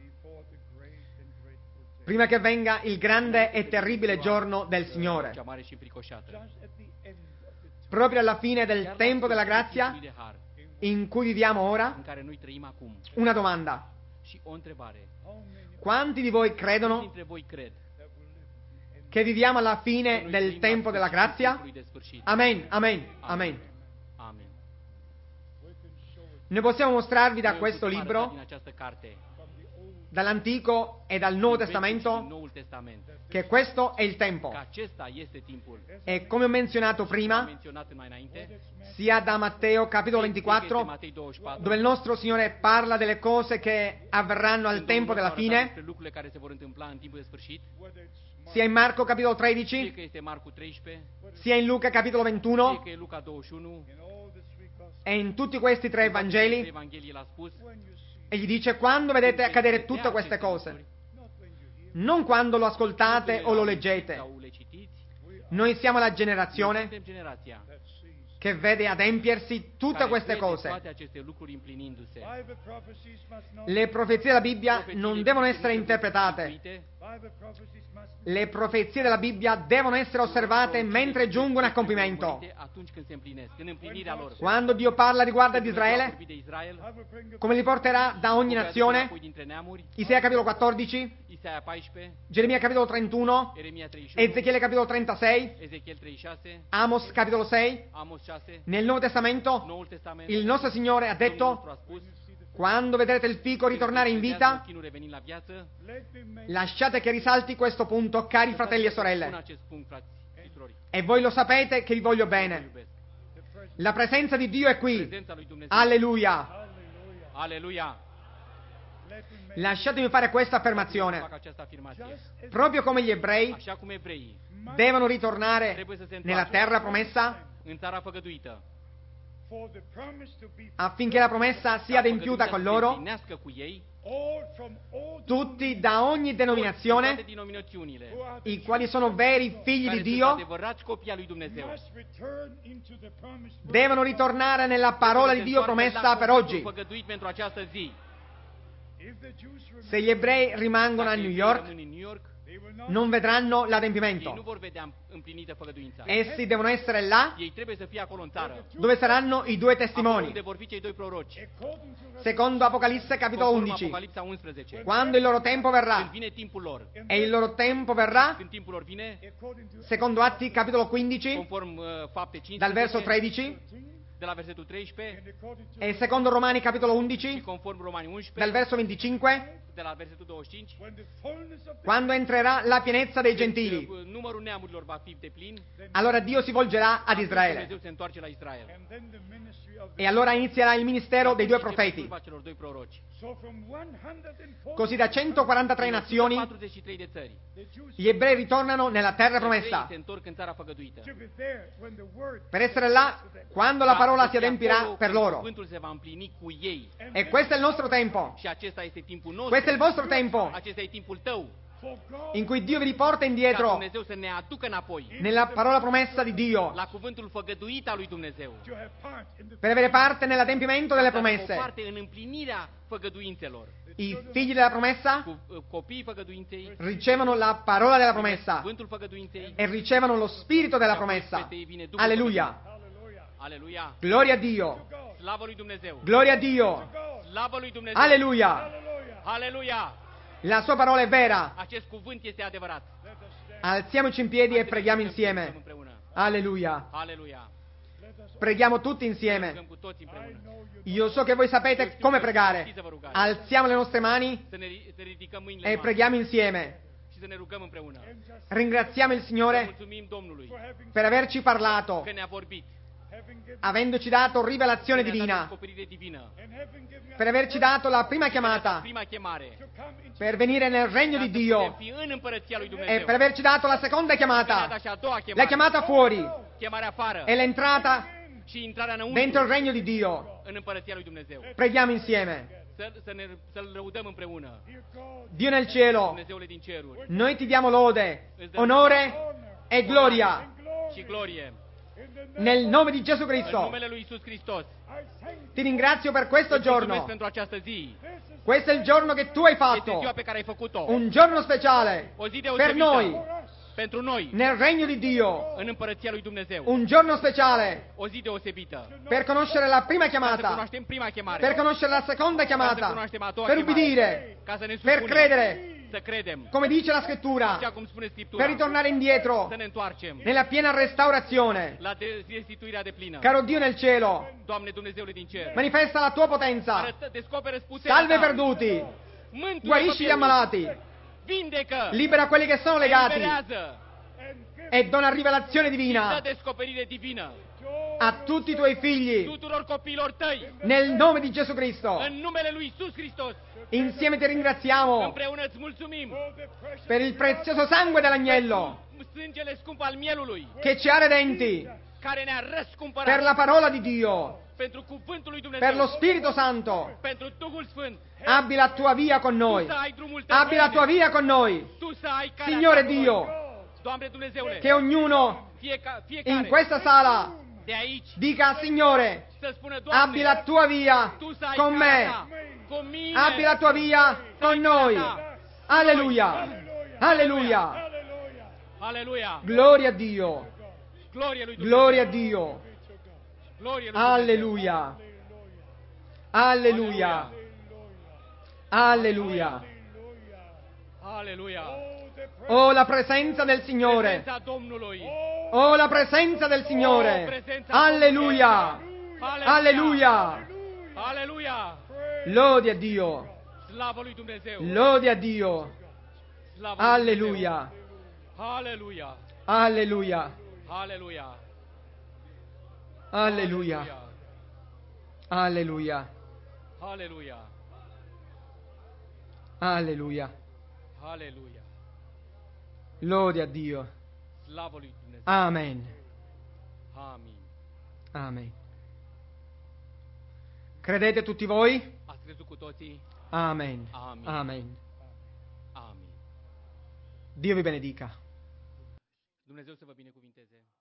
prima che venga il grande e terribile giorno del Signore. cea mare și înfricoșată. Proprio alla fine del Chiar la tempo della sfârșitul grazia timpului de har, in cui viviamo ora, în care noi trăim acum. una domanda. Și o întrebare. Quanti di voi Câți credono dintre voi cred che viviamo alla că fine noi del trăim la tempo della sfârșitul grazia? timpului de sfârșit? Amen, amen, amen. Amen. Noi possiamo mostrarvi da Noi questo putem arăta libro, din această carte, dall'Antico e dal Nuovo din Vechiul și din Testamento, Noul Testament, che questo è il tempo. că acesta este timpul. E come ho menzionato Am prima, menționat mai înainte, sia da Matteo capitolo fie că este 24, Matei 24, dove il nostro Signore parla delle cose che avverranno al când tempo Domnul della nostru arată fine, despre lucrurile care se vor întâmpla în timpul de sfârșit, sia in Marco capitolo fie 13, că este Marcu 13, sia in Luca capitolo fie 21, că e Luca 21, e in tutti questi tre Vangeli, Evanghelii l-a spus, egli dice: quando vedete accadere tutte queste cose, non quando lo ascoltate o lo leggete, sau le citiți, noi siamo la noi generazione suntem generația che vede adempiersi tutte care queste vede cose. toate aceste lucruri împlinindu-se. Le profezie della Bibbia non devono essere interpretate. Le profezie della Bibbia devono essere osservate mentre giungono a compimento. Atunci când se împlinesc, în împlinirea lor. Quando Dio parla riguardo ad Dumnezeu a Israele, vorbit de Israel, come li porterà da ogni voi aduce nazione, înapoi dintre neamuri, Isaia capitolo 14, Isaia 14, Geremia capitolo 31, Eremia 31, Ezechiele capitolo 36, Ezechiel 36, Amos capitolo 6. Amos 6, Nel Nuovo Testamento Noul Testament, il nostro Signore ha Domnul nostru detto: a spus, quando vedrete il fico ritornare in vita, chinul revenind la viață, lasciate che risalti questo punto, cari fratelli e spun sorelle. acest punct, frați și surori. E voi lo sapete che vi voglio Vă bene. iubesc. La presenza di Dio è qui. Prezența lui Dumnezeu. Alleluia. Aleluia. Lasciatemi fare questa Fac affermazione. această afirmație. Proprio come gli ebrei Așa cum evreii devono ritornare trebuie să se nella întoarcă terra promessa în țara făgăduită, affinché la promessa sia adempiuta con loro, împlinească cu ei tutti da ogni toate denominazione, denominațiunile i quali sono veri figli care di sunt Dio, adevărați copii ai lui Dumnezeu. devono ritornare nella parola di Dio promessa per oggi. Făgăduit pentru această zi. Se gli ebrei rimangono a New York, rămân în New York, non vedranno ei nu l'adempimento. vor vedea împlinită făgăduința. Essi devono essere là Ei trebuie să fie acolo în țară. dove saranno i due Acolo testimoni. unde vor fi cei doi proroci. Secondo Apocalisse capitolo Conform 11. Apocalipsa 11. Quando il loro tempo Când verrà, vine timpul lor. e il loro tempo verrà, Când timpul lor vine, secondo Atti capitolo 15, conform Fapte 15, dal verso 13, de la versetul 13, e secondo Romani capitolo și 11, conform Romani 11, dal verso 25, de la versetul 25, quando entrerà la pienezza dei gentili, numărul neamurilor va fi deplin, allora Dio si volgerà ad Israele. Dumnezeu se întoarce la Israel. E allora inizierà il ministero dei due Și începe profeti. slujba celor doi proroci. Così da 143 nazioni 43 de țări. gli ebrei ritornano nella terra Evreii promessa se întorc în țara făgăduită. per essere là quando la parola si adempirà per loro. Cuvântul se va împlini cu ei. E questo è il nostro tempo. Și acesta este timpul nostru. Questo è il vostro tempo Acesta e timpul tău. in cui Dio vi riporta Ca indietro Dumnezeu să ne aducă înapoi nella parola promessa di Dio la cuvântul făgăduit al lui Dumnezeu. per avere parte nell'adempimento delle Să avem o promesse. parte în împlinirea făgăduințelor. I figli della promessa Copiii făgăduinței, ricevono la parola della promessa cuvântul făgăduinței, e ricevono lo spirito della promessa. Alleluia. Aleluia. Gloria a Dio. Slavă lui Dumnezeu. Gloria a Dio. Slavă lui Dumnezeu. Alleluia. Aleluia. La sua parola è vera. Acest cuvânt este adevărat. Alziamoci in piedi e preghiamo Haideți să insieme. cântăm împreună. Alleluia. Aleluia. Preghiamo tutti insieme. Rugăm cu toți împreună. Io so che voi sapete come pregare. Alziamo le nostre mani Să ridicăm mâinile e în preghiamo insieme. și să ne rugăm împreună. Ringraziamo il Să Signore mulțumim Domnului per averci parlato, că ne-a vorbit, avendoci dato rivelazione că ne-a dat divina, descoperire divină, per averci dato la prima chiamata, prima chemare, per venire nel regno ca di să Dio putem fi în împărăția lui e Dumnezeu. per averci dato la seconda Ne-a dat chiamata, și a doua la chemare, chiamata fuori chemarea afară e l'entrata și intrarea dentro il înăuntru regno di Dio. în împărăția lui Dumnezeu. Preghiamo insieme. Să-L lăudăm împreună. Dio nel cielo, Dumnezeule din ceruri noi ti diamo lode, onore e gloria și glorie. nel nome di Gesù În Cristo. numele lui Iisus Hristos. Ti ringrazio per questo Îți mulțumesc giorno. pentru această zi. Questo è il giorno che tu hai Este fatto, ziua pe care ai făcut-o. un giorno speciale O zi per deosebită noi pentru noi nel regno di Dio, în împărăția lui Dumnezeu. un giorno speciale O zi deosebită. per conoscere la prima Ca să chiamata, cunoaștem prima chemare. per conoscere la seconda Ca să chiamata, cunoaștem a doua per chemare. ubbidire, Ca să ne per supunem. credere, Să credem. come dice la Așa scrittura, cum spune Scriptura. per ritornare indietro Să ne întoarcem nella piena restaurazione. la restituirea de plină. Caro Dio nel cielo, Doamne Dumnezeule din cer. manifesta la tua potenza, Descoperă puterea salve i ta. perduti, Mântuie guarisci gli pe ammalati, vindecă. libera quelli che sono legati Eliberează. e dona rivelazione Dă divina descoperire divină a tutti i tuoi figli tuturor copiilor tăi. nel nome di Gesù Cristo. În numele lui Iisus Hristos. Insieme ti ringraziamo Împreună îți mulțumim per il prezioso sangue dell'agnello sângele scump al mielului che ci ha redenti, care ne-a per răscumpărat la parola di Dio, pentru cuvântul lui Dumnezeu, per lo Spirito Santo. pentru Duhul Sfânt. Abbi la tua via con noi. Tu să ai drumul tău Abbi la cu tua mine. via con noi. Tu să ai calea Signore ta cu noi. Dio, Doamne Dumnezeule, che ognuno fiecare in questa sala de aici dica, Signore, să spună, Doamne, abbi la tua via Tu să ai con calea me. ta cu mine. Abbi la tua via con noi. Alleluia. Alleluia. Aleluia. Gloria a Dio. Glorie lui Dumnezeu. Gloria a Dio. Glorie lui Alleluia. Alleluia. Alleluia. Aleluia. Oh, la presenza del Signore. Prezența Domnului. Oh, la presenza del Signore. Alleluia. Alleluia. Aleluia. Lode a Dio. Slavă lui Dumnezeu. Lode a Dio. Slavă lui Alleluia. Dumnezeu. Aleluia. Alleluia. Aleluia. Alleluia. Alleluia. Aleluia. Alleluia. Aleluia. Lode a Dio. Slavă lui Dumnezeu. Amen. Amin. Amen. Credete tutti voi? Ați crezut cu toții? Amen. Amen. Amen. Amin. Dio vi benedica. Dumnezeu să vă binecuvinteze.